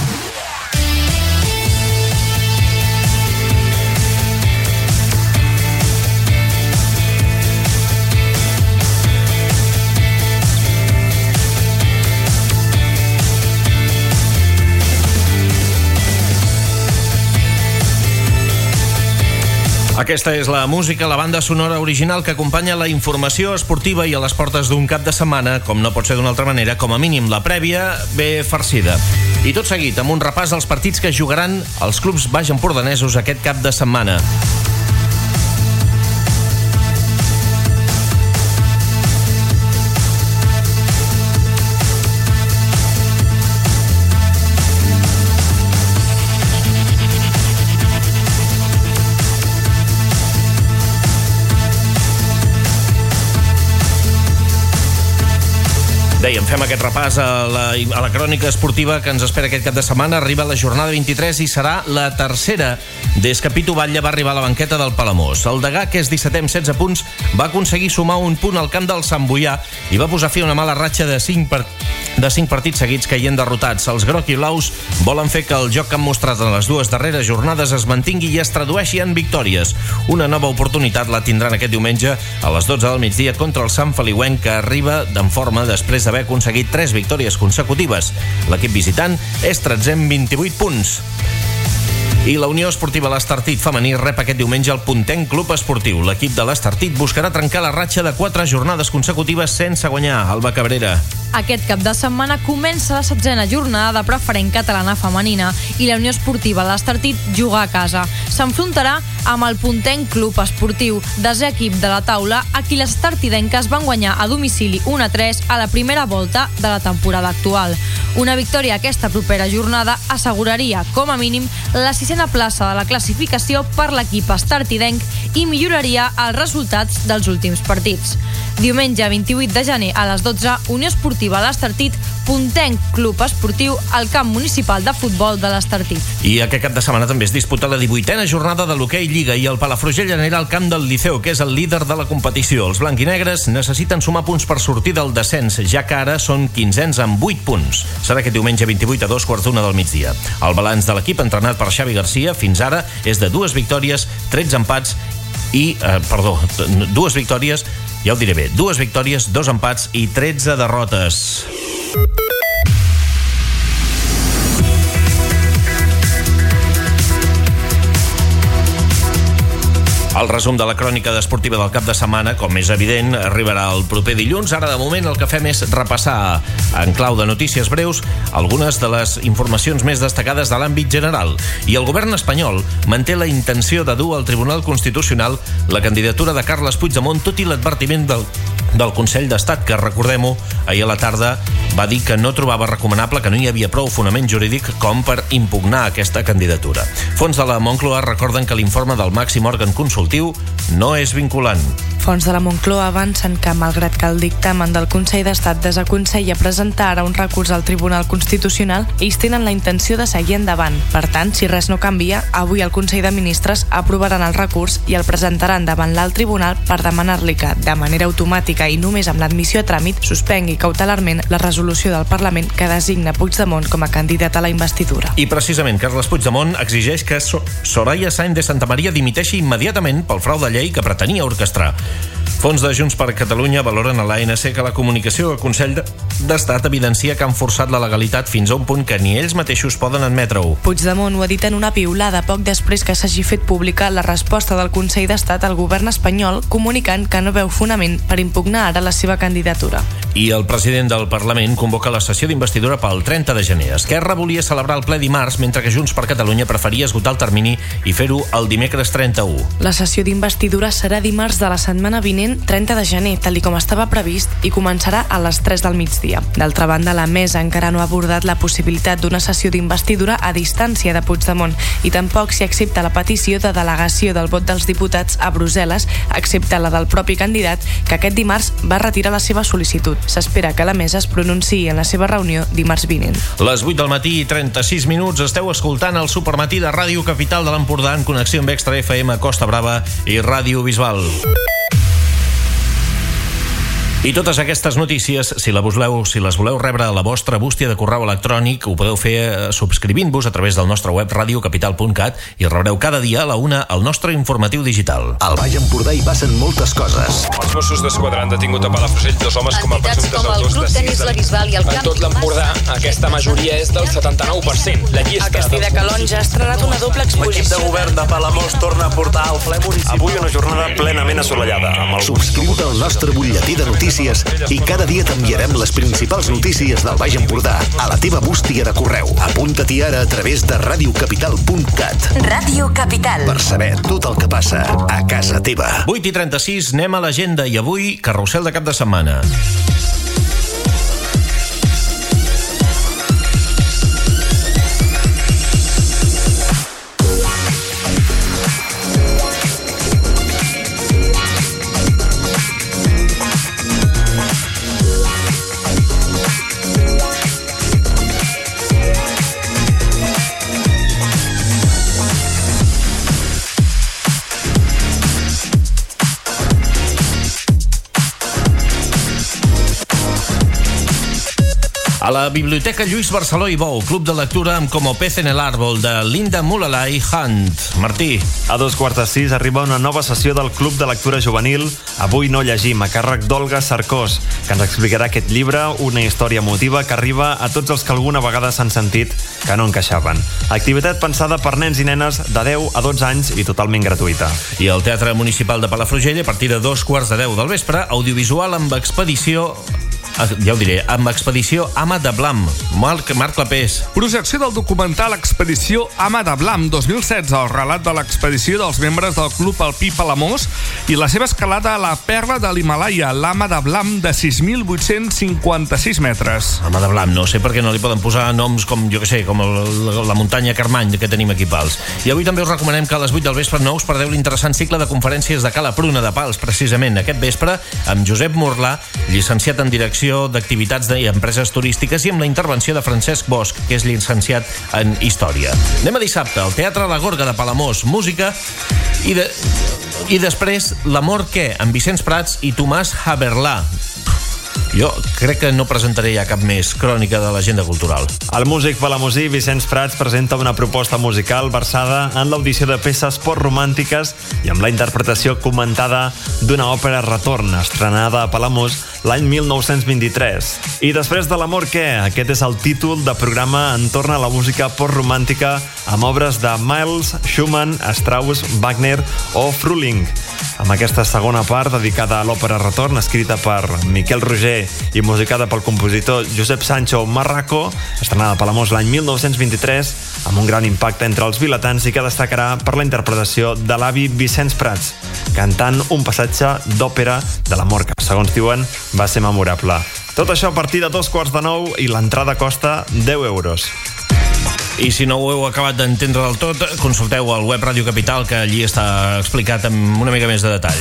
Aquesta és la música, la banda sonora original que acompanya la informació esportiva i a les portes d'un cap de setmana, com no pot ser d'una altra manera, com a mínim la prèvia, ben farcida. I tot seguit, amb un repàs als partits que jugaran els clubs baix-empordanesos aquest cap de setmana. Dèiem, fem aquest repàs a la, a la crònica esportiva que ens espera aquest cap de setmana. Arriba la jornada vint-i-tres i serà la tercera des que Pitu Batlle va arribar a la banqueta del Palamós. El degà, que és dissetè amb setze punts, va aconseguir sumar un punt al camp del Sant Boià i va posar fi a una mala ratxa de cinc, per... de cinc partits seguits caient derrotats. Els groc i blaus volen fer que el joc que han mostrat en les dues darreres jornades es mantingui i es tradueixi en victòries. Una nova oportunitat la tindran aquest diumenge a les dotze del migdia contra el Sant Feliuenc, que arriba en forma després d'haver aconseguit tres victòries consecutives. L'equip visitant és tretzè amb vint-i-vuit punts. I la Unió Esportiva L'Estartit femení rep aquest diumenge el Puntenc Club Esportiu. L'equip de l'Estartit buscarà trencar la ratxa de quatre jornades consecutives sense guanyar. Alba Cabrera. Aquest cap de setmana comença la setzena jornada de preferent catalana femenina i la Unió Esportiva L'Estartit juga a casa. S'enfrontarà amb el Puntenc Club Esportiu, desè equip de la taula, a qui les estartidenques van guanyar a domicili un a tres a la primera volta de la temporada actual. Una victòria aquesta propera jornada asseguraria, com a mínim, la sisena plaça de la classificació per l'equip estartidenc i milloraria els resultats dels últims partits. Diumenge vint-i-vuit de gener a les dotze, Unió Esportiva L'Estartit, Puntenc Club Esportiu al camp municipal de futbol de l'Estartit. I aquest cap de setmana també es disputa la divuitena jornada de l'hoquei Lliga i el Palafrugell anirà al camp del Liceu, que és el líder de la competició. Els blanquinegres necessiten sumar punts per sortir del descens, ja que ara són quinzens amb vuit punts. Serà aquest diumenge vint-i-vuit a dos quarts d'una del migdia. El balanç de l'equip entrenat per Xavi Garcia fins ara és de dues victòries, tretze empats i, eh, perdó, dues victòries, ja ho diré bé, dues victòries, dos empats i tretze derrotes. El resum de la crònica esportiva del cap de setmana, com és evident, arribarà el proper dilluns. Ara, de moment, el que fem és repassar, en clau de notícies breus, algunes de les informacions més destacades de l'àmbit general. I el govern espanyol manté la intenció de dur al Tribunal Constitucional la candidatura de Carles Puigdemont, tot i l'advertiment del, del Consell d'Estat, que, recordem-ho, ahir a la tarda va dir que no trobava recomanable, que no hi havia prou fonament jurídic com per impugnar aquesta candidatura. Fons de la Moncloa recorden que l'informe del màxim òrgan consultiu no és vinculant. Fons de la Moncloa avancen que, malgrat que el dictamen del Consell d'Estat desaconsella presentar ara un recurs al Tribunal Constitucional, ells tenen la intenció de seguir endavant. Per tant, si res no canvia, avui el Consell de Ministres aprovaran el recurs i el presentaran davant l'alt tribunal per demanar-li que, de manera automàtica i només amb l'admissió a tràmit, suspengui cautelarment la resolució del Parlament que designa Puigdemont com a candidat a la investidura. I precisament Carles Puigdemont exigeix que Soraya Sáenz de Santamaría dimiteixi immediatament pel frau de llei que pretenia orquestrar. Fons de Junts per Catalunya valoren a l'A N C que la comunicació del Consell d'Estat evidencia que han forçat la legalitat fins a un punt que ni ells mateixos poden admetre-ho. Puigdemont ho ha dit en una piulada poc després que s'hagi fet pública la resposta del Consell d'Estat al govern espanyol comunicant que no veu fonament per impugnar ara la seva candidatura. I el president del Parlament convoca la sessió d'investidura pel trenta de gener. Esquerra volia celebrar el ple dimarts, mentre que Junts per Catalunya preferia esgotar el termini i fer-ho el dimecres trenta-u. La sessió d'investidura serà dimarts de la setmana vinent, trenta de gener, tal com estava previst, i començarà a les tres del migdia. D'altra banda, la mesa encara no ha abordat la possibilitat d'una sessió d'investidura a distància de Puigdemont i tampoc s'hi accepta la petició de delegació del vot dels diputats a Brussel·les, excepte la del propi candidat, que aquest dimarts va retirar la seva sol·licitud. S'espera que la mesa es pronunciï en la seva reunió dimarts vinent. Les vuit del matí i trenta-sis minuts esteu escoltant el Supermatí de Ràdio Capital de l'Empordà en connexió amb Extra F M Costa Brava i Ràdio Bisbal. I totes aquestes notícies, si, la voleu, si les voleu rebre a la vostra bústia de correu electrònic, ho podeu fer subscrivint-vos a través del nostre web radiocapital punt cat i rebreu cada dia a la una el nostre informatiu digital. Al Baix Empordà hi passen moltes coses. Els Mossos d'Esquadra han detingut a Palafrugell dos homes com a presumptes autors de Tenis La Bisbal i el En tot l'Empordà, aquesta majoria és del setanta-nou per cent. La llista El Castell de Calonja ha estrenat una doble exposició. L'equip de govern de Palamós torna a portar al ple municipal. Avui una jornada plenament assolellada. Subscriu-te al nostre butlletí de notícies i cada dia t'enviarem les principals notícies del Baix Empordà a la teva bústia de correu. Apunta-t'hi ara a través de radiocapital punt cat. Ràdio Capital. Per saber tot el que passa a casa teva. vuit i trenta-sis, anem a l'agenda i avui carrusel de cap de setmana. A la Biblioteca Lluís Barceló i Bou, club de lectura amb Como pez en el árbol, de Linda Mulalai Hunt. Martí. A dos quarts de sis arriba una nova sessió del Club de Lectura Juvenil Avui no llegim, a càrrec d'Olga Sarkós, que ens explicarà aquest llibre, una història emotiva que arriba a tots els que alguna vegada s'han sentit que no encaixaven. Activitat pensada per nens i nenes de deu a dotze anys i totalment gratuïta. I el Teatre Municipal de Palafrugell, a partir de dos quarts de deu del vespre, audiovisual amb expedició... ja ho diré, amb Expedició Ama de Blam. Marc, Marc Clapés. Projecció del documental Expedició Ama de Blam dos mil setze, el relat de l'expedició dels membres del Club Alpí Palamós i la seva escalada a la perla de l'Himàlaia, l'Ama de Blam, de sis mil vuit-cents cinquanta-sis metres. Ama de Blam, no sé per què no li poden posar noms com, jo que sé, com el, la, la muntanya Carmany que tenim aquí a Pals. I avui també us recomanem que a les vuit del vespre no us perdeu l'interessant cicle de conferències de Cala Pruna de Pals, precisament aquest vespre, amb Josep Morlà, llicenciat en direcció d'activitats d'empreses turístiques, i amb la intervenció de Francesc Bosch, que és llicenciat en Història. Anem a dissabte, al Teatre La Gorga de Palamós, música, i, de, i després L'amor què, amb Vicenç Prats i Tomàs Haberlà. Jo crec que no presentaré ja cap més crònica de l'agenda cultural. El músic palamosí Vicenç Prats presenta una proposta musical versada en l'audició de peces postromàntiques i amb la interpretació comentada d'una òpera Retorn, estrenada a Palamós l'any mil nou-cents vint-i-tres. I després de L'amor què? Aquest és el títol de programa entorn a la música postromàntica amb obres de Miles, Schumann, Strauss, Wagner o Fruling. Amb aquesta segona part dedicada a l'òpera Retorn, escrita per Miquel Roger i musicada pel compositor Josep Sancho Marraco, estrenada a Palamós l'any mil nou-cents vint-i-tres, amb un gran impacte entre els vilatans i que destacarà per la interpretació de l'avi Vicenç Prats, cantant un passatge d'òpera de l'amor que, segons diuen, va ser memorable. Tot això a partir de dos quarts de nou i l'entrada costa deu euros. I si no ho heu acabat d'entendre del tot, consulteu el web Ràdio Capital, que allí està explicat amb una mica més de detall.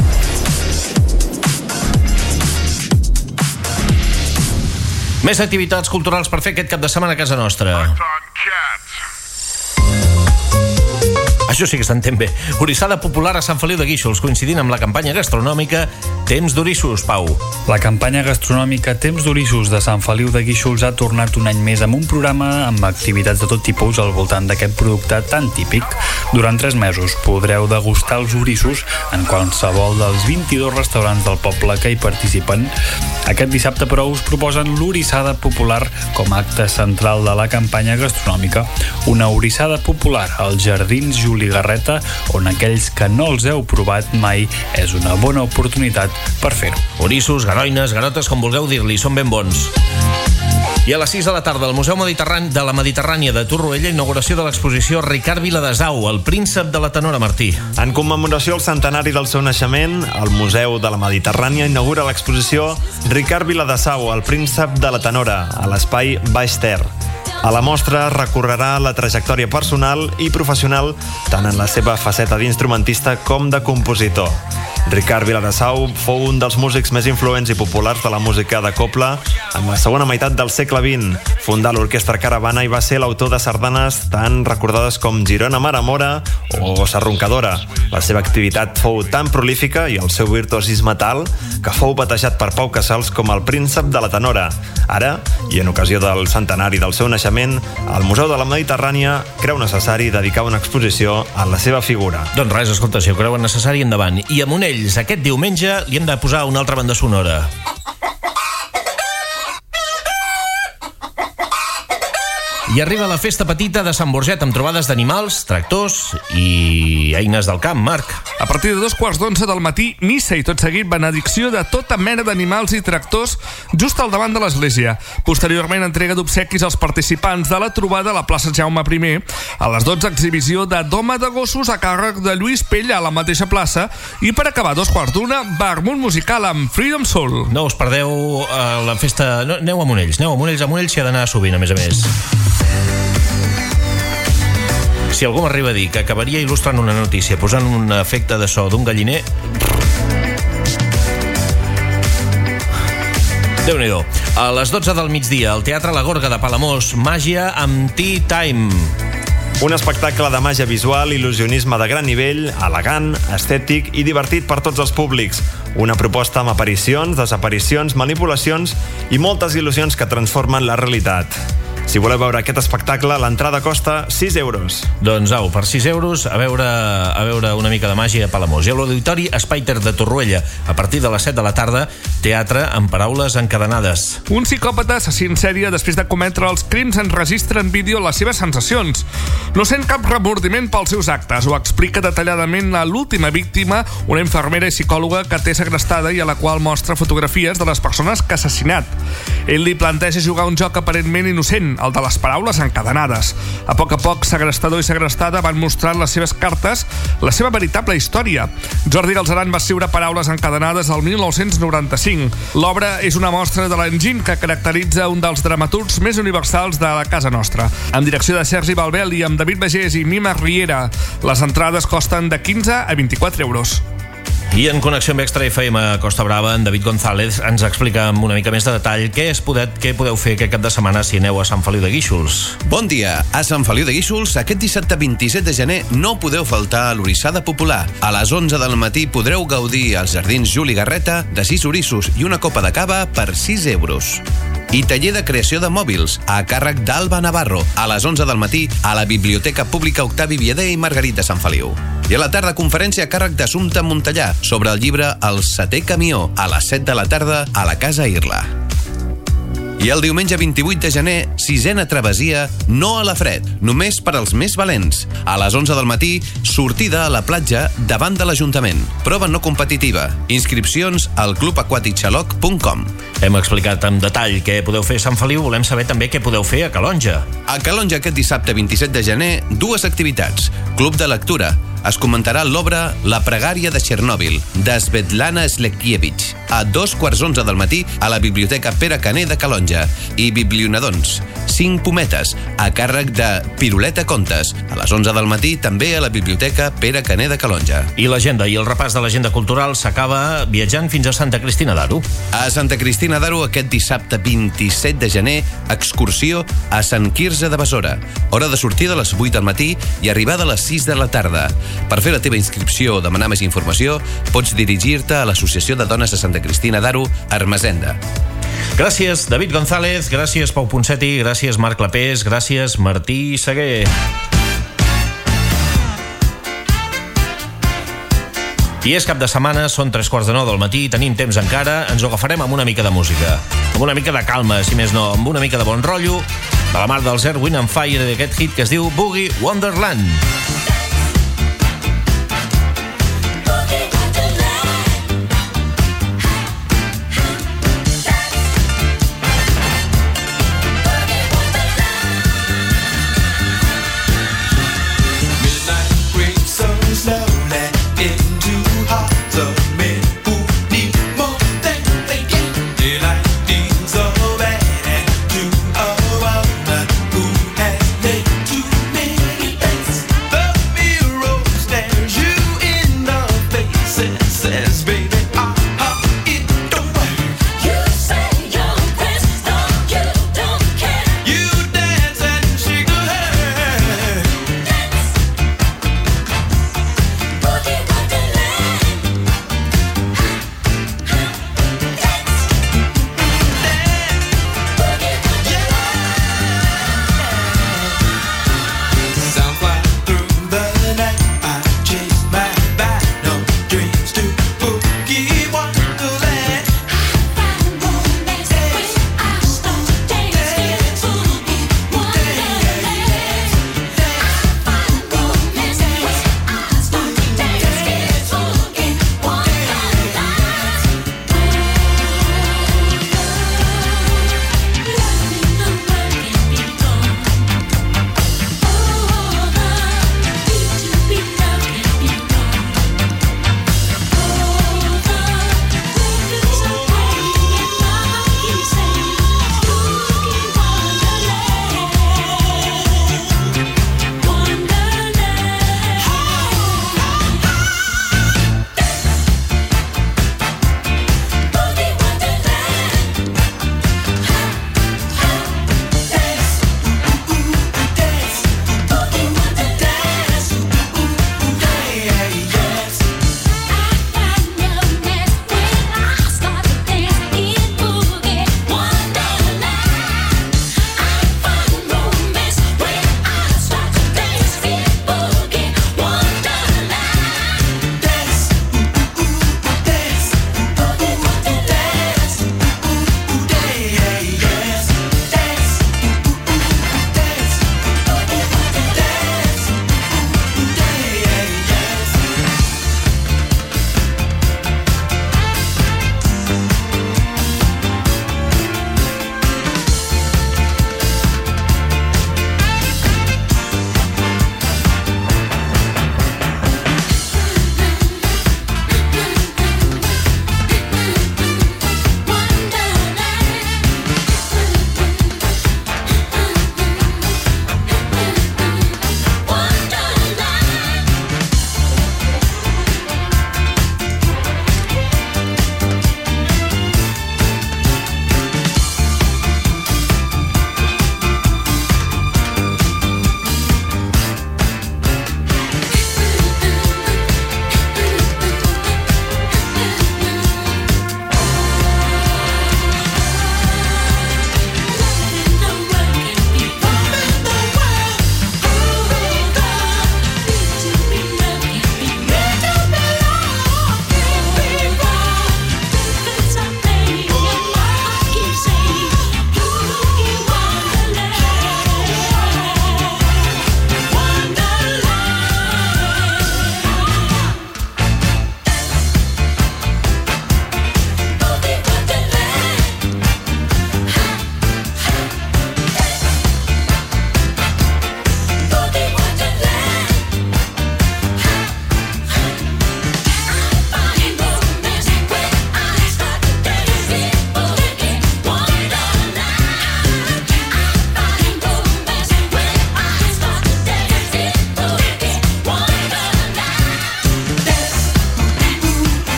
Més activitats culturals per fer aquest cap de setmana a casa nostra. Això sí que s'entén bé. Orissada popular a Sant Feliu de Guíxols, coincidint amb la campanya gastronòmica Temps d'Orissos, Pau. La campanya gastronòmica Temps d'Orissos de Sant Feliu de Guíxols ha tornat un any més amb un programa amb activitats de tot tipus al voltant d'aquest producte tan típic. Durant tres mesos podreu degustar els orissos en qualsevol dels vint-i-dos restaurants del poble que hi participen. Aquest dissabte, però, us proposen l'orissada popular com a acte central de la campanya gastronòmica. Una orissada popular als Jardins Juli Garreta, on aquells que no els heu provat mai és una bona oportunitat per fer-ho. Orissos, garoines, garotes, com vulgueu dir-li, són ben bons. I a les sis de la tarda, al Museu Mediterrani de la Mediterrània de Torroella, inauguració de l'exposició Ricard Viladesau, el príncep de la tenora, Martí. En commemoració al centenari del seu naixement, el Museu de la Mediterrània inaugura l'exposició Ricard Viladesau, el príncep de la tenora, a l'espai Baix Ter. A la mostra recorrerà la trajectòria personal i professional tant en la seva faceta d'instrumentista com de compositor. Ricard Viladesau fou un dels músics més influents i populars de la música de cobla en la segona meitat del segle vint. Fundà l'Orquestra Caravana i va ser l'autor de sardanes tan recordades com Girona Mare Mora o Sarroncadora. La seva activitat fou tan prolífica i el seu virtuosisme tal que fou batejat per Pau Casals com el príncep de la tenora. Ara, i en ocasió del centenari del seu naixement, el Museu de la Mediterrània creu necessari dedicar una exposició a la seva figura. Doncs res, escolta, si ho creuen necessari, endavant. I a Monells, aquest diumenge, li hem de posar una altra banda sonora. I arriba la festa petita de Sant Borget amb trobades d'animals, tractors i eines del camp, Marc. A partir de dos quarts d'onze del matí, missa i tot seguit benedicció de tota mena d'animals i tractors just al davant de l'església. Posteriorment, entrega d'obsequis als participants de la trobada a la plaça Jaume primer. A les dotze, exhibició de Doma de Gossos a càrrec de Lluís Pell a la mateixa plaça. I per acabar, dos quarts d'una, vermut musical amb Freedom Soul. No us perdeu uh, la festa... No, aneu a Monells, aneu a Monells, a Monells s'hi ha d'anar sovint, a més a més. Si algú m'arriba a dir que acabaria il·lustrant una notícia posant un efecte de so d'un galliner, Déu-n'hi-do. A les dotze del migdia, al Teatre La Gorga de Palamós, màgia amb Tea Time. Un espectacle de màgia visual, il·lusionisme de gran nivell, elegant, estètic i divertit per tots els públics. Una proposta amb aparicions, desaparicions, manipulacions i moltes il·lusions que transformen la realitat. Si voleu veure aquest espectacle, l'entrada costa sis euros. Doncs au, per sis euros a veure, a veure una mica de màgia a Palamós. I a l'Auditori Espai Ter de Torroella, a partir de les set de la tarda, teatre amb paraules encadenades. Un psicòpata assassí en sèrie, després de cometre els crims, enregistra en vídeo les seves sensacions. No sent cap remordiment pels seus actes. Ho explica detalladament a l'última víctima, una infermera i psicòloga que té segrestada i a la qual mostra fotografies de les persones que ha assassinat. Ell li planteja jugar un joc aparentment innocent, el de les paraules encadenades. A poc a poc, segrestador i segrestada van mostrar les seves cartes, la seva veritable història. Jordi Galzeran va escriure Paraules encadenades el mil nou-cents noranta-cinc. L'obra és una mostra de l'enginy que caracteritza un dels dramaturgs més universals de la casa nostra. Amb direcció de Sergi Balbel i amb David Bagés i Mima Riera. Les entrades costen de quinze a vint-i-quatre euros. I en Connexió amb Extra F M a Costa Brava, en David González ens explica amb una mica més de detall què, es podet, què podeu fer aquest cap de setmana si aneu a Sant Feliu de Guíxols. Bon dia! A Sant Feliu de Guíxols, aquest dissabte vint-i-set de gener no podeu faltar a l'orissada popular. A les onze del matí podreu gaudir als Jardins Juli Garreta de sis orissos i una copa de cava per sis euros. I taller de creació de mòbils, a càrrec d'Alba Navarro, a les onze del matí, a la Biblioteca Pública Octavi Viader i Margarit de Sant Feliu. I a la tarda, conferència a càrrec d'Assumpta Montellà sobre el llibre El setè camió, a les set de la tarda, a la Casa Irla. I el diumenge vint-i-vuit de gener, sisena travessia, no a la fred, només per als més valents. A les onze del matí, sortida a la platja davant de l'Ajuntament. Prova no competitiva. Inscripcions al club aquàtic xaloc punt com. Hem explicat amb detall què podeu fer a Sant Feliu, volem saber també què podeu fer a Calonja. A Calonja aquest dissabte vint-i-set de gener, dues activitats. Club de lectura. es comentarà l'obra La pregària de Chernobyl, de Svetlana Slekievich, a dos quarts onze del matí a la Biblioteca Pere Caner de Calonja, i Biblionadons, cinc pometes, a càrrec de Piruleta Contes, a les onze del matí també a la Biblioteca Pere Caner de Calonja. I l'agenda i el repàs de l'agenda cultural s'acaba viatjant fins a Santa Cristina d'Aro. A Santa Cristina d'Aro, aquest dissabte vint-i-set de gener, excursió a Sant Quirze de Besora. Hora de sortida a les vuit del matí i arribada a les sis de la tarda. Per fer la teva inscripció o demanar més informació, pots dirigir-te a l'Associació de Dones de Santa Cristina d'Aro, Ermessenda. Gràcies, David González, gràcies, Pau Ponseti, gràcies, Marc Clapés, gràcies, Martí Seguer. I és cap de setmana, són tres quarts de nou del matí, tenim temps encara, ens ho agafarem amb una mica de música. Amb una mica de calma, si més no, amb una mica de bon rotllo, de la mar del Earth, Wind and Fire, d'aquest hit que es diu Boogie Wonderland. The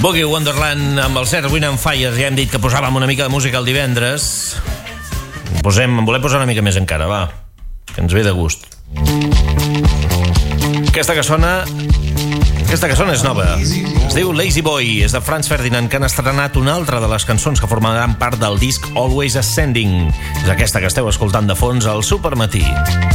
Boogie Wonderland amb el Earth, Wind and Fire. Ja hem dit que posàvem una mica de música el divendres. Posem, en volem posar una mica més encara, va, que ens ve de gust. Aquesta que sona Aquesta que sona és nova. Es diu Lazy Boy, és de Franz Ferdinand, que han estrenat una altra de les cançons que formaran part del disc Always Ascending. És aquesta que esteu escoltant de fons al Supermatí.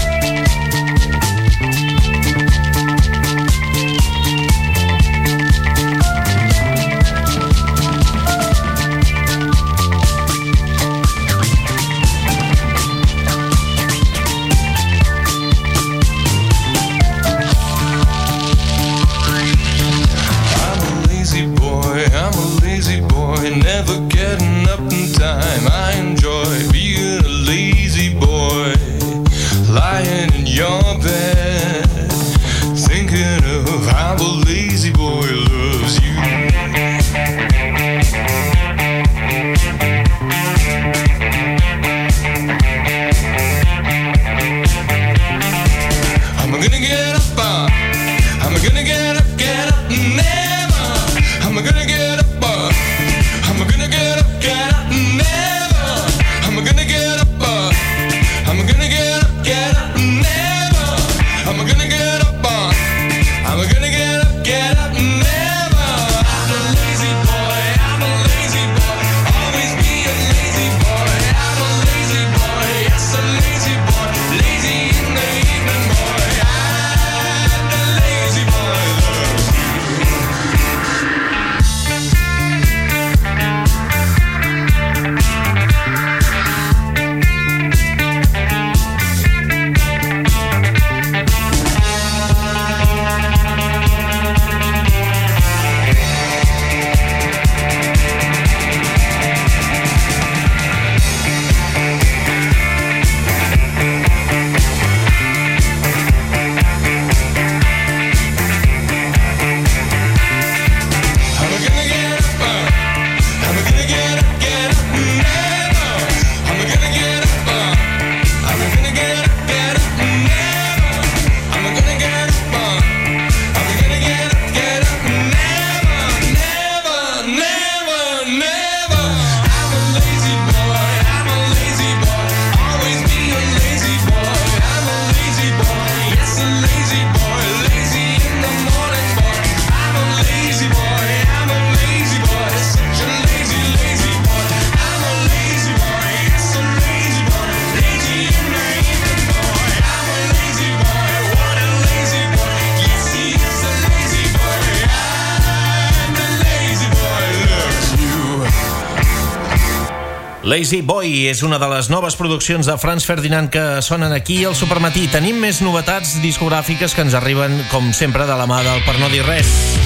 Lazy Boy és una de les noves produccions de Franz Ferdinand que sonen aquí al Supermatí. Tenim més novetats discogràfiques que ens arriben, com sempre, de la mà del Per no dir res.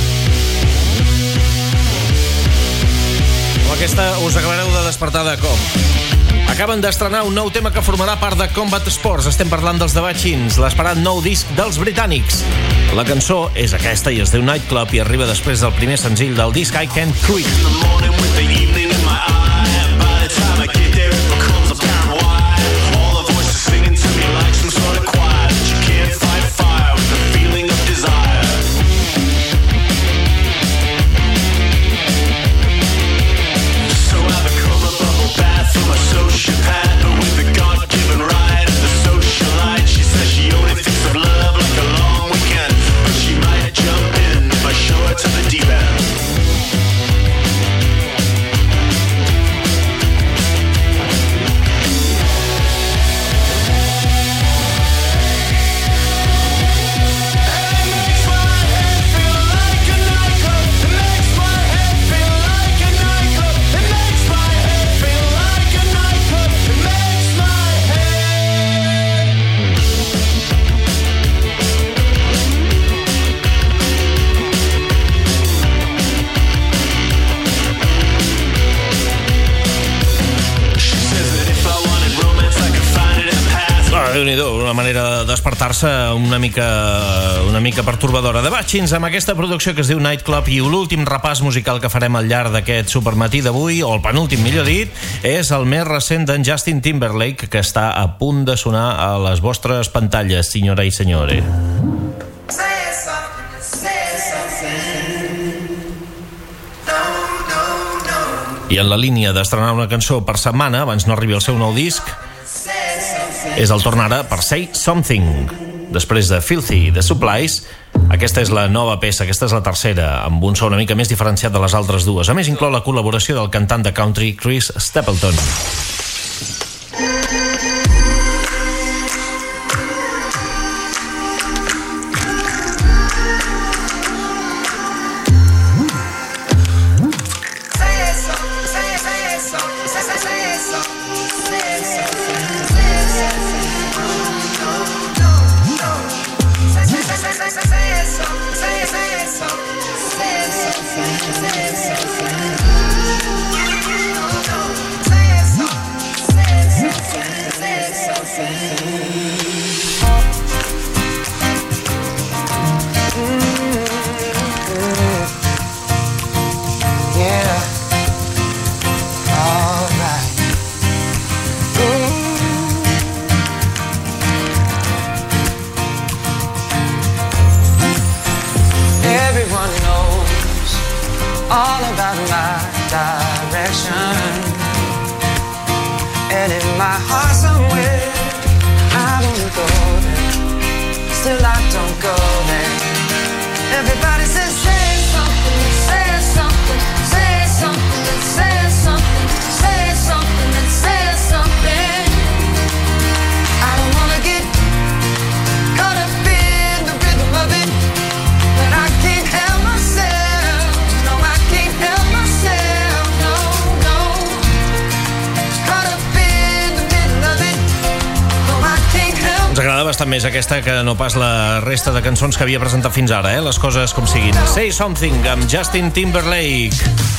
Amb aquesta us acabareu de despertar de cop. Acaben d'estrenar un nou tema que formarà part de Combat Sports. Estem parlant dels The Bachins, l'esperat nou disc dels britànics. La cançó és aquesta i es diu Nightclub i arriba després del primer senzill del disc I Can't Quit. Time I get there, it becomes apparent why all the voices singing to me like some sort of choir that you can't fight fire with the feeling of desire. So I become a bubble bath for my sociopath, but with the God-given right of the socialite. She says she only thinks of love like a long weekend, but she might jump in if I show her to the deep end. Déu-n'hi-do, una manera de despertar-se una mica, una mica pertorbadora. The Bachins amb aquesta producció que es diu Nightclub, i l'últim repàs musical que farem al llarg d'aquest Supermatí d'avui, o el penúltim millor dit, és el més recent d'en Justin Timberlake, que està a punt de sonar a les vostres pantalles, senyora i senyore. Say something, say something. No I en la línia d'estrenar una cançó per setmana, abans no arribi el seu nou disc, és el torn ara per Say Something. Després de Filthy, The Supplies, aquesta és la nova peça, aquesta és la tercera, amb un so una mica més diferenciat de les altres dues. A més, inclou la col·laboració del cantant de country Chris Stapleton. Bastant més aquesta que no pas la resta de cançons que havia presentat fins ara, eh? Les coses com siguin. Say Something amb Justin Timberlake.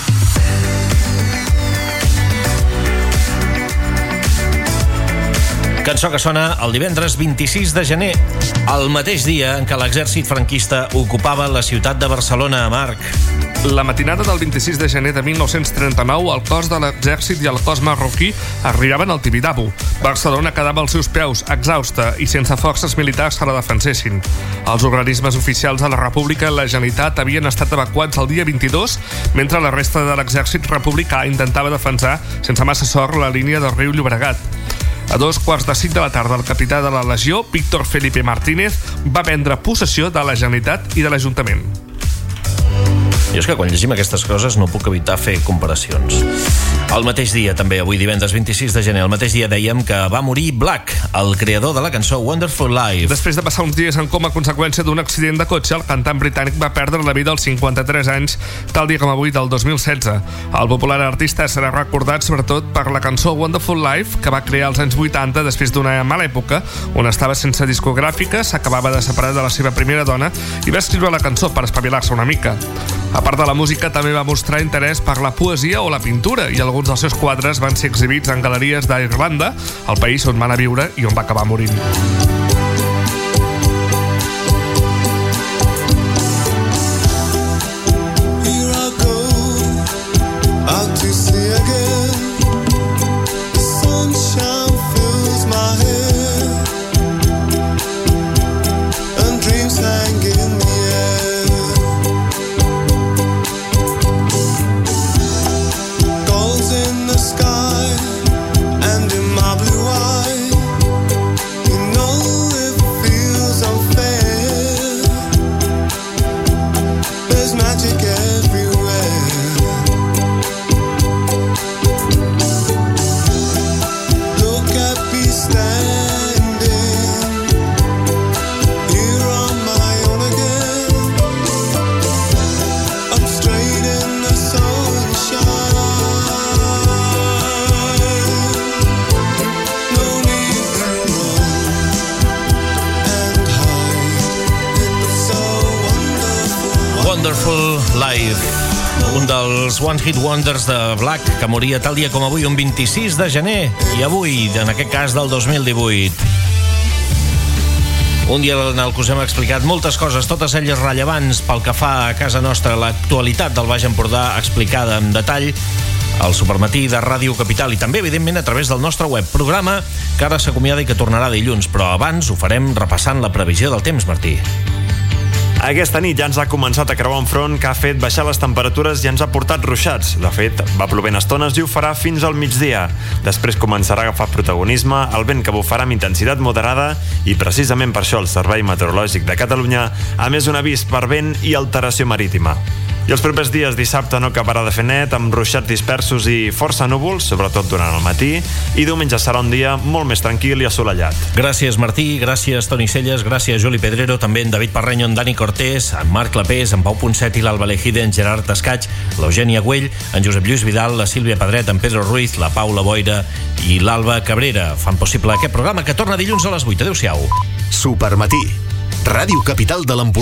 Cançó que sona el divendres vint-i-sis de gener, el mateix dia en què l'exèrcit franquista ocupava la ciutat de Barcelona, Marc. La matinada del vint-i-sis de gener de mil nou-cents trenta-nou, el cos de l'exèrcit i el cos marroquí arribaven al Tibidabo. Barcelona quedava als seus peus, exhausta i sense forces militars que la defensessin. Els organismes oficials de la República i la Generalitat havien estat evacuats el dia vint-i-dos, mentre la resta de l'exèrcit republicà intentava defensar, sense massa sort, la línia del riu Llobregat. A dos quarts de cinc de la tarda, el capità de la Legió, Víctor Felipe Martínez, va prendre possessió de la Generalitat i de l'Ajuntament. Jo és que quan llegim aquestes coses no puc evitar fer comparacions. El mateix dia, també, avui divendres vint-i-sis de gener, el mateix dia dèiem que va morir Black, el creador de la cançó Wonderful Life. Després de passar uns dies en coma a conseqüència d'un accident de cotxe, el cantant britànic va perdre la vida als cinquanta-tres anys, tal dia com avui del dos mil setze. El popular artista serà recordat sobretot per la cançó Wonderful Life, que va crear als anys vuitanta després d'una mala època, on estava sense discogràfica, s'acabava de separar de la seva primera dona i va escriure la cançó per espavilar-se una mica. A part de la música, també va mostrar interès per la poesia o la pintura i alguns dels seus quadres van ser exhibits en galeries d'Irlanda, el país on va anar a viure i on va acabar morint. Wonderful Life, un dels One Hit Wonders de Black, que moria tal dia com avui, un vint-i-sis de gener, i avui, en aquest cas, del dos mil divuit. Un dia en el que us hem explicat moltes coses, totes elles rellevants pel que fa a casa nostra, l'actualitat del Baix Empordà explicada en detall al Supermatí de Ràdio Capital i també, evidentment, a través del nostre web. Programa que ara s'acomiada i que tornarà dilluns, però abans ho farem repassant la previsió del temps, Martí. Aquesta nit ja ens ha començat a creuar un front que ha fet baixar les temperatures i ens ha portat ruixats. De fet, va plovent estones i ho farà fins al migdia. Després començarà a agafar protagonisme el vent que bufarà amb intensitat moderada i precisament per això el Servei Meteorològic de Catalunya ha emès un avís per vent i alteració marítima. I els propers dies, dissabte no acabarà de fer net, amb ruixats dispersos i força núvols, sobretot durant el matí, i diumenge serà un dia molt més tranquil i assolellat. Gràcies, Martí, gràcies, Toni Celles, gràcies, Juli Pedrero, també en David Parreño, en Dani Cortés, en Marc Clapés, en Pau Ponset i l'Alba Lejide, en Gerard Escaig, l'Eugènia Güell, en Josep Lluís Vidal, la Sílvia Pedret, en Pedro Ruiz, la Paula Boira i l'Alba Cabrera. Fan possible aquest programa que torna dilluns a les vuit. Adéu-siau. Supermatí. Ràdio Capital de l'Empordà.